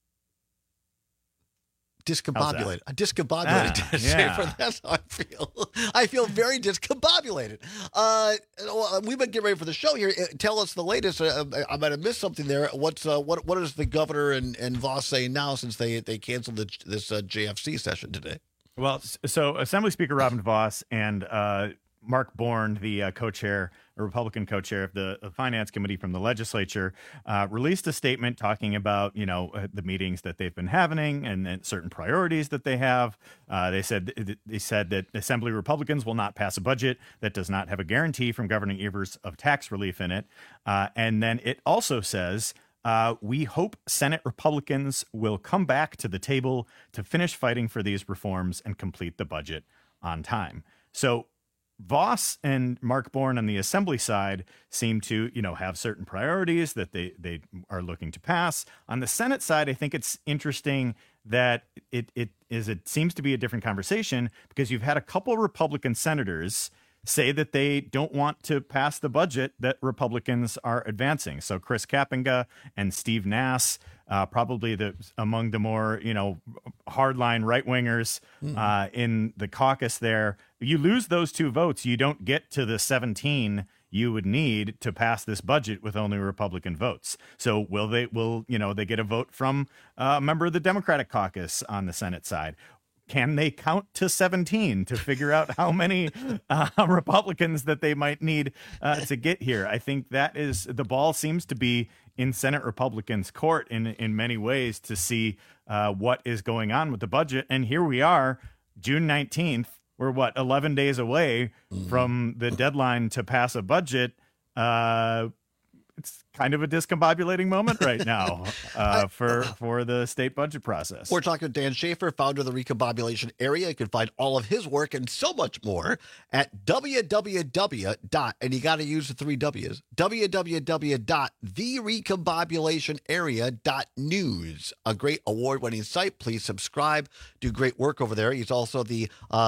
Discombobulated. Dan Schaefer. That's how I feel. I feel very discombobulated. We've been getting ready for the show here. Tell us the latest. I might have missed something there. What is the governor and Vos saying now since they canceled this JFC session today?
Well, so Assembly Speaker Robin Vos and Mark Bourne, the Republican co-chair of the Finance Committee from the legislature, released a statement talking about, the meetings that they've been having and certain priorities that they have. They said that Assembly Republicans will not pass a budget that does not have a guarantee from Governor Evers of tax relief in it. And then it also says, we hope Senate Republicans will come back to the table to finish fighting for these reforms and complete the budget on time. So Vos and Mark Bourne on the Assembly side seem to, have certain priorities that they are looking to pass. On the Senate side, I think it's interesting that it seems to be a different conversation because you've had a couple Republican senators say that they don't want to pass the budget that Republicans are advancing. So Chris Kapenga and Steve Nass, probably among the more, hardline right-wingers in the caucus there. You lose those 2 votes, you don't get to the 17 you would need to pass this budget with only Republican votes. So will they get a vote from a member of the Democratic caucus on the Senate side? Can they count to 17 to figure out how many Republicans that they might need to get here? I think the ball seems to be in Senate Republicans' court in many ways to see what is going on with the budget. And here we are, June 19th. We're 11 days away from the deadline to pass a budget. It's kind of a discombobulating moment right now for the state budget process.
We're talking to Dan Schaefer, founder of the Recombobulation Area. You can find all of his work and so much more at www. And you got to use the 3 W's, www.therecombobulationarea.news. A great award-winning site. Please subscribe. Do great work over there. He's also the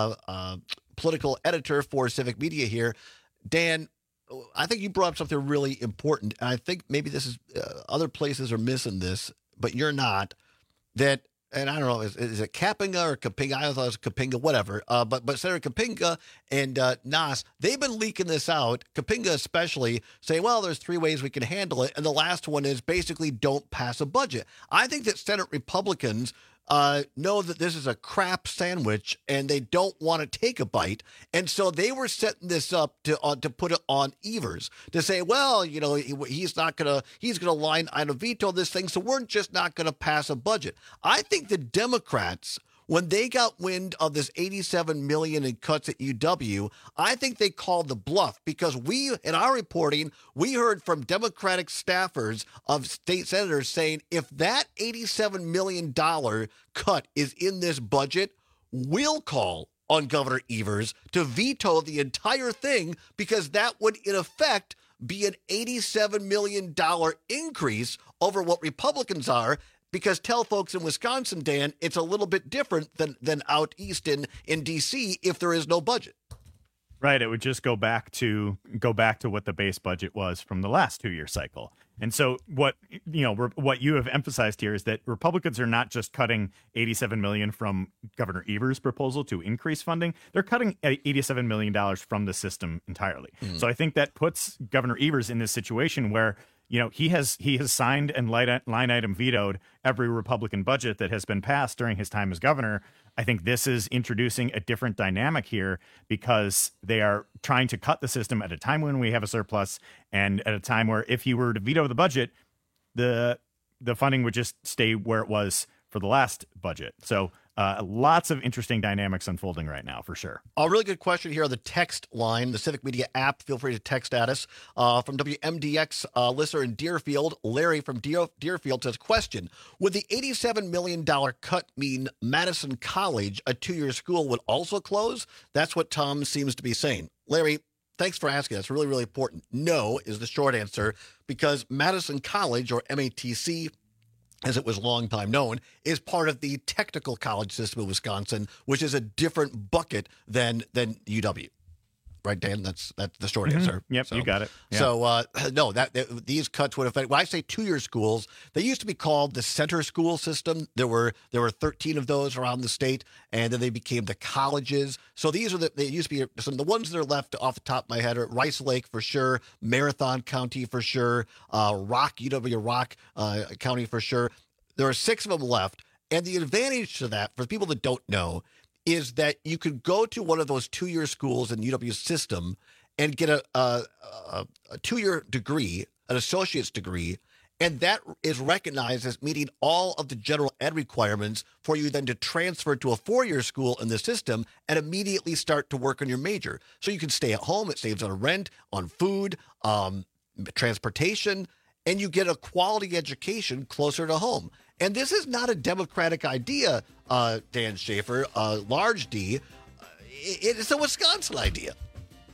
political editor for Civic Media here. Dan, I think you brought up something really important, and I think maybe this is other places are missing this, but you're not. And I don't know, is it Kapenga or Kapinga? I thought it was Kapinga, whatever. But Senator Kapinga and Nass, they've been leaking this out. Kapinga especially saying, well, there's 3 ways we can handle it, and the last one is basically don't pass a budget. I think that Senate Republicans know that this is a crap sandwich and they don't want to take a bite. And so they were setting this up to put it on Evers to say, well, he's going to line item veto this thing. So we're just not going to pass a budget. I think the Democrats, when they got wind of this $87 million in cuts at UW, I think they called the bluff because in our reporting, we heard from Democratic staffers of state senators saying if that $87 million cut is in this budget, we'll call on Governor Evers to veto the entire thing because that would, in effect, be an $87 million increase over what Republicans are. Because tell folks in Wisconsin, Dan, it's a little bit different than out east in D.C. if there is no budget.
Right. It would just go back to what the base budget was from the last 2-year cycle. And so what you have emphasized here is that Republicans are not just cutting $87 million from Governor Evers' proposal to increase funding. They're cutting $87 million from the system entirely. So I think that puts Governor Evers in this situation where he has signed and line item vetoed every Republican budget that has been passed during his time as governor. I think this is introducing a different dynamic here because they are trying to cut the system at a time when we have a surplus and at a time where if he were to veto the budget, the funding would just stay where it was for the last budget. So lots of interesting dynamics unfolding right now, for sure.
A really good question here on the text line, the Civic Media app. Feel free to text at us. From WMDX listener in Deerfield, Larry from Deerfield says, question, would the $87 million cut mean Madison College, a 2-year school, would also close? That's what Tom seems to be saying. Larry, thanks for asking. That's really, really important. No is the short answer because Madison College, or MATC, as it was long time known, is part of the technical college system of Wisconsin, which is a different bucket than UW. Right, Dan? That's the short answer.
Yep, so, you got it. Yeah.
So, no, these cuts would affect. When I say 2-year schools, they used to be called the center school system. There were 13 of those around the state, and then they became the colleges. So these are they used to be some of the ones that are left off the top of my head are Rice Lake for sure, Marathon County for sure, UW Rock County for sure. There are 6 of them left, and the advantage to that for people that don't know is that you could go to one of those 2-year schools in UW's system and get a 2-year degree, an associate's degree, and that is recognized as meeting all of the general ed requirements for you then to transfer to a 4-year school in the system and immediately start to work on your major. So you can stay at home. It saves on rent, on food, transportation, and you get a quality education closer to home. And this is not a Democratic idea, Dan Schaefer, large D. It's a Wisconsin idea.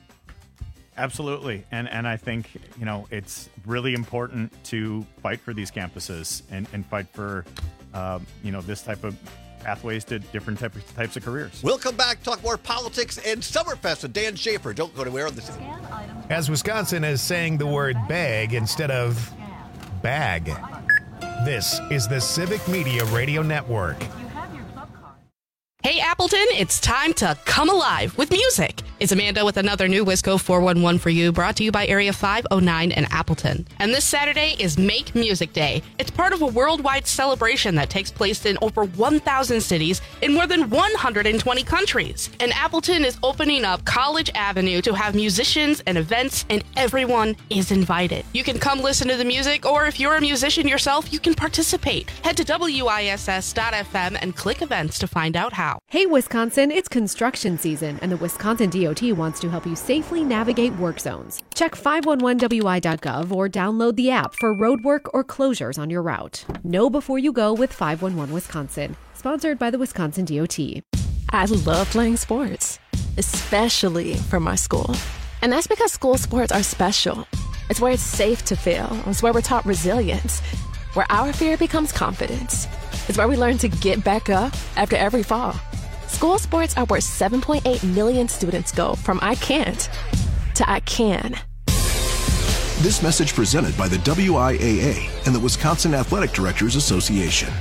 Absolutely. And I think, it's really important to fight for these campuses and fight for, this type of pathways to different types of careers.
We'll come back, talk more politics and Summerfest with Dan Schaefer. Don't go anywhere on this.
As Wisconsin is saying the word bag instead of bag. This is the Civic Media Radio Network.
Hey, Appleton, it's time to come alive with music. It's Amanda with another new Wisco 411 for you, brought to you by Area 509 in Appleton. And this Saturday is Make Music Day. It's part of a worldwide celebration that takes place in over 1,000 cities in more than 120 countries. And Appleton is opening up College Avenue to have musicians and events, and everyone is invited. You can come listen to the music, or if you're a musician yourself, you can participate. Head to WISS.FM and click events to find out how.
Hey, Wisconsin, it's construction season, and the Wisconsin DOT wants to help you safely navigate work zones. Check 511wi.gov or download the app for road work or closures on your route. Know before you go with 511 Wisconsin, sponsored by the Wisconsin DOT.
I love playing sports, especially for my school. And that's because school sports are special. It's where it's safe to fail. It's where we're taught resilience, where our fear becomes confidence. It's where we learn to get back up after every fall. School sports are where 7.8 million students go from I can't to I can.
This message presented by the WIAA and the Wisconsin Athletic Directors Association.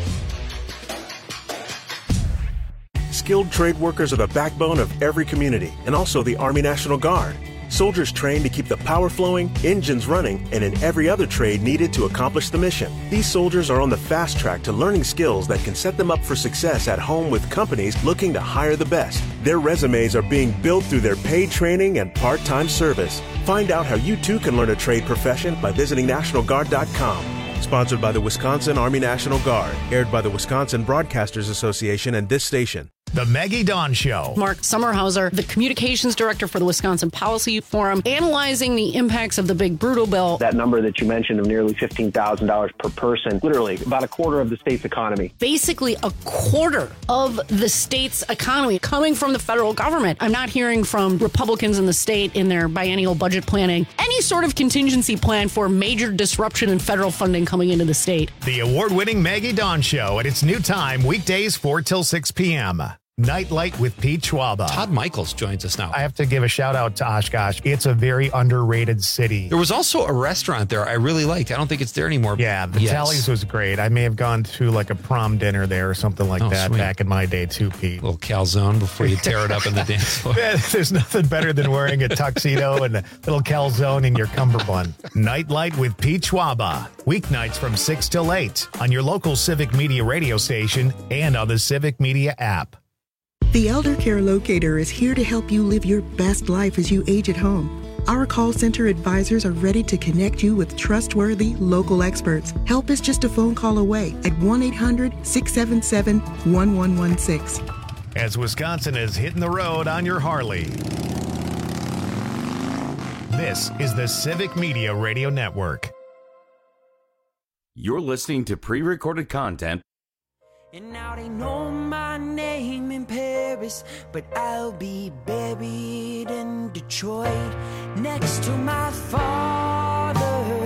Skilled trade workers are the backbone of every community and also the Army National Guard. Soldiers trained to keep the power flowing, engines running, and in every other trade needed to accomplish the mission. These soldiers are on the fast track to learning skills that can set them up for success at home with companies looking to hire the best. Their resumes are being built through their paid training and part-time service. Find out how you too can learn a trade profession by visiting NationalGuard.com. Sponsored by the Wisconsin Army National Guard. Aired by the Wisconsin Broadcasters Association and this station.
The Maggie Dawn Show.
Mark Sommerhauser, the communications director for the Wisconsin Policy Forum, analyzing the impacts of the big brutal bill.
That number that you mentioned of nearly $15,000 per person, literally about a quarter of the state's economy.
Basically a quarter of the state's economy coming from the federal government. I'm not hearing from Republicans in the state in their biennial budget planning any sort of contingency plan for major disruption in federal funding coming into the state.
The award-winning Maggie Dawn Show at its new time, weekdays 4 till 6 p.m. Nightlight with Pete Schwaba.
Todd Michaels joins us now.
I have to give a shout out to Oshkosh. It's a very underrated city.
There was also a restaurant there I really liked. I don't think it's there anymore.
Yeah, the Tallies was great. I may have gone to like a prom dinner there or something like that back in my day too, Pete.
A little calzone before you tear it up in the dance floor.
There's nothing better than wearing a tuxedo and a little calzone in your cummerbund. Nightlight with Pete Schwaba. Weeknights from 6 till 8 on your local Civic Media radio station and on the Civic Media app.
The Elder Care Locator is here to help you live your best life as you age at home. Our call center advisors are ready to connect you with trustworthy local experts. Help is just a phone call away at 1-800-677-1116.
As Wisconsin is hitting the road on your Harley. This is the Civic Media Radio Network.
You're listening to pre-recorded content.
And now they know my name in Paris, but I'll be buried in Detroit next to my father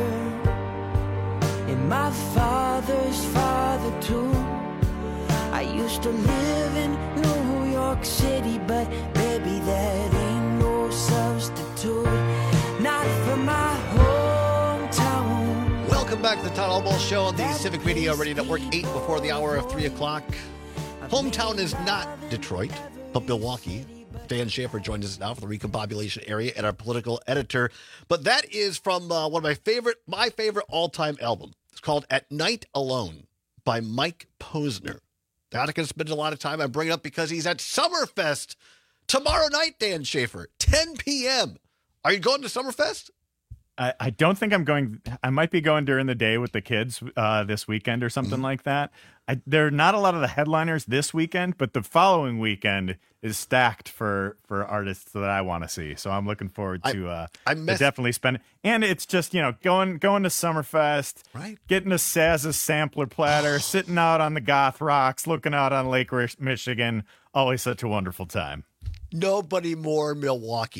and my father's father too. I used to live in New York City, but baby, that ain't no substitute, not for my hometown.
Welcome back to the Todd Albaugh Show on the Civic Media Radio Network, 8 before the hour of 3 o'clock. Hometown is not Detroit, but Milwaukee. Dan Schaefer joins us now for the recombobulation area and our political editor. But that is from one of my favorite all-time album. It's called At Night Alone by Mike Posner. Not going to spend a lot of time. I bring it up because he's at Summerfest tomorrow night, Dan Schaefer, 10 p.m. Are you going to Summerfest?
I don't think I'm going. I might be going during the day with the kids this weekend or something like that. There are not a lot of the headliners this weekend, but the following weekend is stacked for artists that I want to see. So I'm looking forward to definitely spending. And it's just, going to Summerfest,
right?
Getting a Saz's sampler platter, sitting out on the Goth Rocks, looking out on Lake Michigan. Always such a wonderful time.
Nobody more Milwaukee.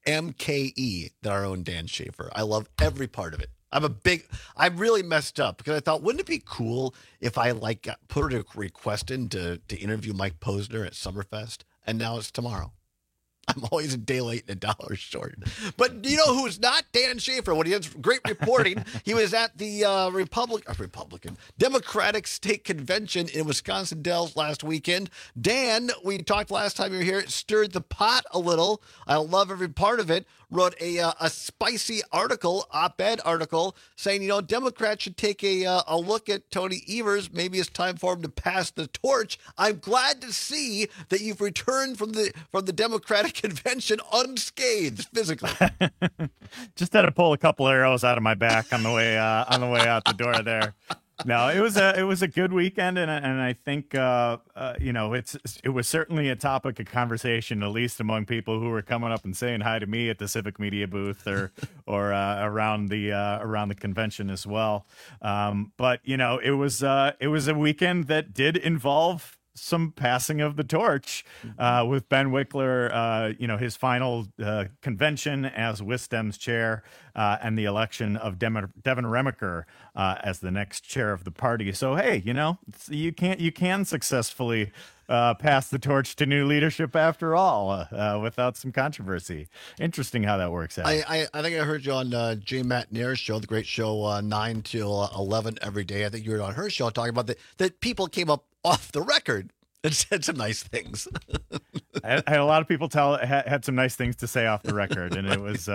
MKE than our own Dan Schaefer. I love every part of it. I really messed up because I thought, wouldn't it be cool if I put a request in to interview Mike Posner at Summerfest, and now it's tomorrow. I'm always a day late and $1 short. But you know who's not? Dan Schaefer. When he has great reporting, he was at the Democratic State Convention in Wisconsin Dells last weekend. Dan, we talked last time you were here, stirred the pot a little. I love every part of it. Wrote a spicy article, op-ed article, saying, Democrats should take a look at Tony Evers. Maybe it's time for him to pass the torch. I'm glad to see that you've returned from the Democratic convention unscathed physically.
Just had to pull a couple arrows out of my back on the way out the door there. No, it was a good weekend, and I think it was certainly a topic of conversation, at least among people who were coming up and saying hi to me at the Civic Media booth or around the convention as well. But it was a weekend that did involve some passing of the torch with Ben Wickler, his final convention as WisDem's chair, and the election of Devin Remiker as the next chair of the party. So, hey, you can successfully pass the torch to new leadership after all without some controversy. Interesting how that works out.
I think I heard you on Jay Matt Nair's show, the great show 9 till 11 every day. I think you were on her show talking about that people came up off the record and said some nice things.
I had a lot of people had some nice things to say off the record, and it was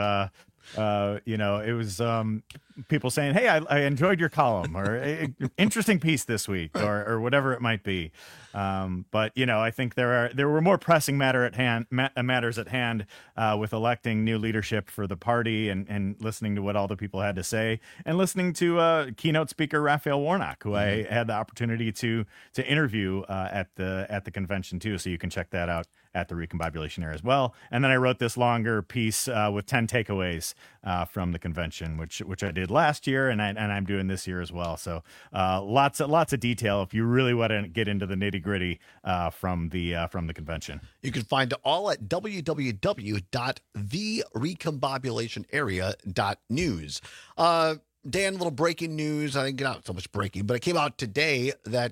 people saying, "Hey, I enjoyed your column," or "Interesting piece this week," or whatever it might be. But I think there were more pressing matters at hand with electing new leadership for the party and listening to what all the people had to say, and listening to keynote speaker Raphael Warnock, who I had the opportunity to interview at the convention too. So you can check that out at the Recombobulation Era as well. And then I wrote this longer piece with 10 takeaways from the convention, which I did last year, and I'm doing this year as well. So lots of detail if you really want to get into the nitty gritty from the convention.
You can find it all at www.therecombobulationarea.news. Dan, little breaking news. I didn't get out so much breaking, but it came out today that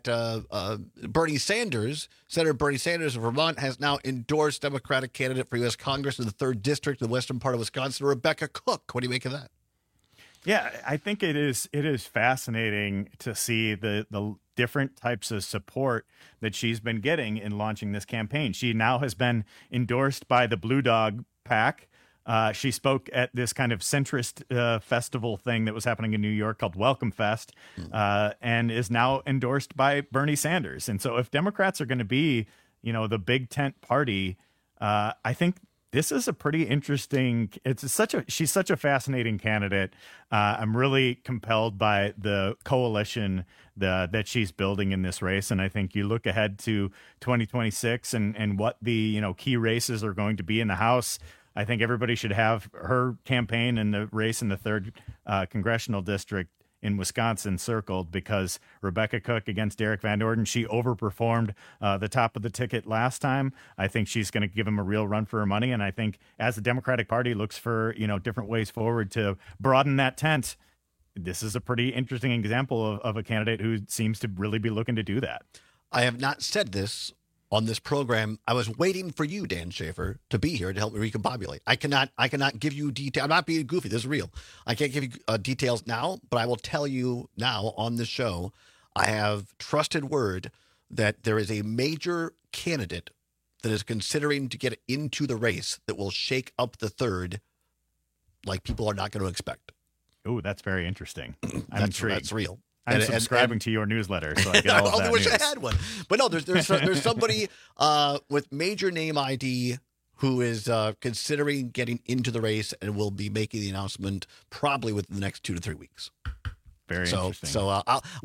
Senator Bernie Sanders of Vermont has now endorsed Democratic candidate for U.S. Congress in the 3rd District, the western part of Wisconsin, Rebecca Cook. What do you make of that?
Yeah, I think it is fascinating to see the different types of support that she's been getting in launching this campaign. She now has been endorsed by the Blue Dog PAC. She spoke at this kind of centrist festival thing that was happening in New York called Welcome Fest, and is now endorsed by Bernie Sanders. And so if Democrats are going to be, the big tent party, I think this is a pretty interesting. She's such a fascinating candidate. I'm really compelled by the coalition that she's building in this race, and I think you look ahead to 2026 and what the key races are going to be in the House. I think everybody should have her campaign in the race in the 3rd congressional district in Wisconsin circled, because Rebecca Cook against Derek Van Orden, she overperformed the top of the ticket last time. I think she's going to give him a real run for her money. And I think as the Democratic Party looks for, different ways forward to broaden that tent, this is a pretty interesting example of a candidate who seems to really be looking to do that.
I have not said this on this program. I was waiting for you, Dan Schaefer, to be here to help me recombobulate. I cannot give you detail. I'm not being goofy. This is real. I can't give you details now, but I will tell you now on the show. I have trusted word that there is a major candidate that is considering to get into the race that will shake up the 3rd like people are not going to expect.
Oh, that's very interesting. I'm intrigued.
That's real.
I'm subscribing to your newsletter, so I get all of that.
I wish I had one. But no, there's somebody with major name ID who is considering getting into the race and will be making the announcement probably within the next 2 to 3 weeks.
Very interesting.
So,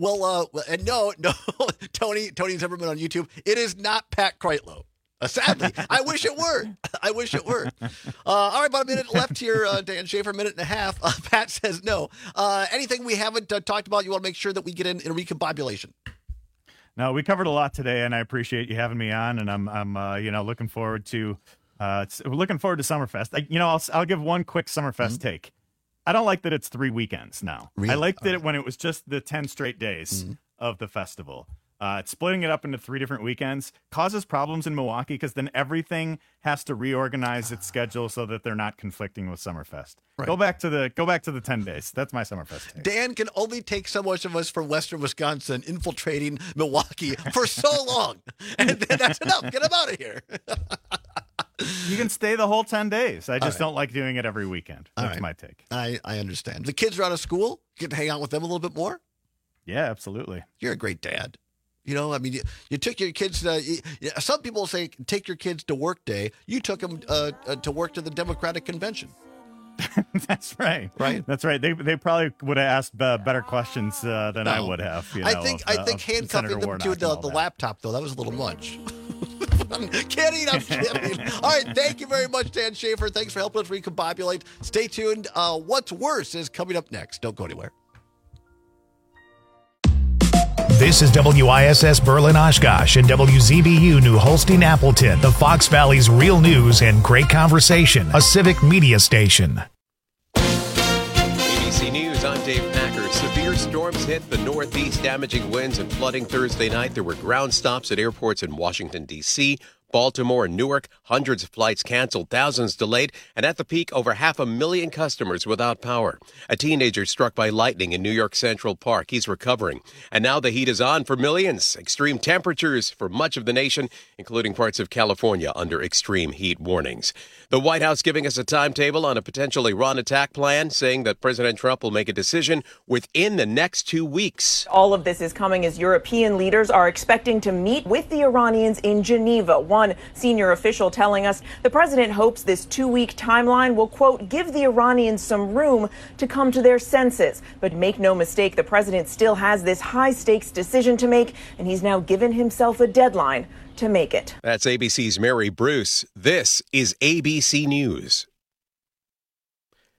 and no, Tony Zimmerman on YouTube. It is not Pat Kreitlow. Sadly, I wish it were. All right, about a minute left here, Dan Schaefer, a minute and a half. Pat says no. Anything we haven't talked about, you want to make sure that we get in recombobulation?
No, we covered a lot today, and I appreciate you having me on, and I'm looking forward to We're looking forward to Summerfest. I'll give one quick Summerfest take. I don't like that it's 3 weekends now.
Really?
I liked it when it was just the 10 straight days of the festival. Splitting it up into 3 different weekends causes problems in Milwaukee because then everything has to reorganize its schedule so that they're not conflicting with Summerfest. Right. Go back to the 10 days. That's my Summerfest take.
Dan can only take so much of us from Western Wisconsin infiltrating Milwaukee for so long, and then that's enough. Get him out of here.
You can stay the whole 10 days. I just don't like doing it every weekend. That's my take.
I understand. The kids are out of school. You get to hang out with them a little bit more.
Yeah, absolutely.
You're a great dad. You took your kids. Some people say take your kids to work day. You took them to work to the Democratic Convention.
That's right.
Right.
That's right. They probably would have asked better questions than I would have.
I think handcuffing them to the laptop though, that was a little much. I'm kidding. All right. Thank you very much, Dan Schaefer. Thanks for helping us recombobulate. Stay tuned. What's Worse is coming up next. Don't go anywhere.
This is WISS Berlin Oshkosh and WZBU New Holstein Appleton, the Fox Valley's real news and great conversation, a civic media station.
ABC News, I'm Dave Packer. Severe storms hit the Northeast, damaging winds and flooding Thursday night. There were ground stops at airports in Washington, D.C., Baltimore and Newark, hundreds of flights canceled, thousands delayed, and at the peak, over 500,000 customers without power. A teenager struck by lightning in New York Central Park. He's recovering. And now the heat is on for millions. Extreme temperatures for much of the nation, including parts of California under extreme heat warnings. The White House giving us a timetable on a potential Iran attack plan, saying that President Trump will make a decision within the next 2 weeks.
All of this is coming as European leaders are expecting to meet with the Iranians in Geneva. One senior official telling us the president hopes this 2-week timeline will, quote, give the Iranians some room to come to their senses. But make no mistake, the president still has this high-stakes decision to make, and he's now given himself a deadline to make it.
That's ABC's Mary Bruce. This is ABC News.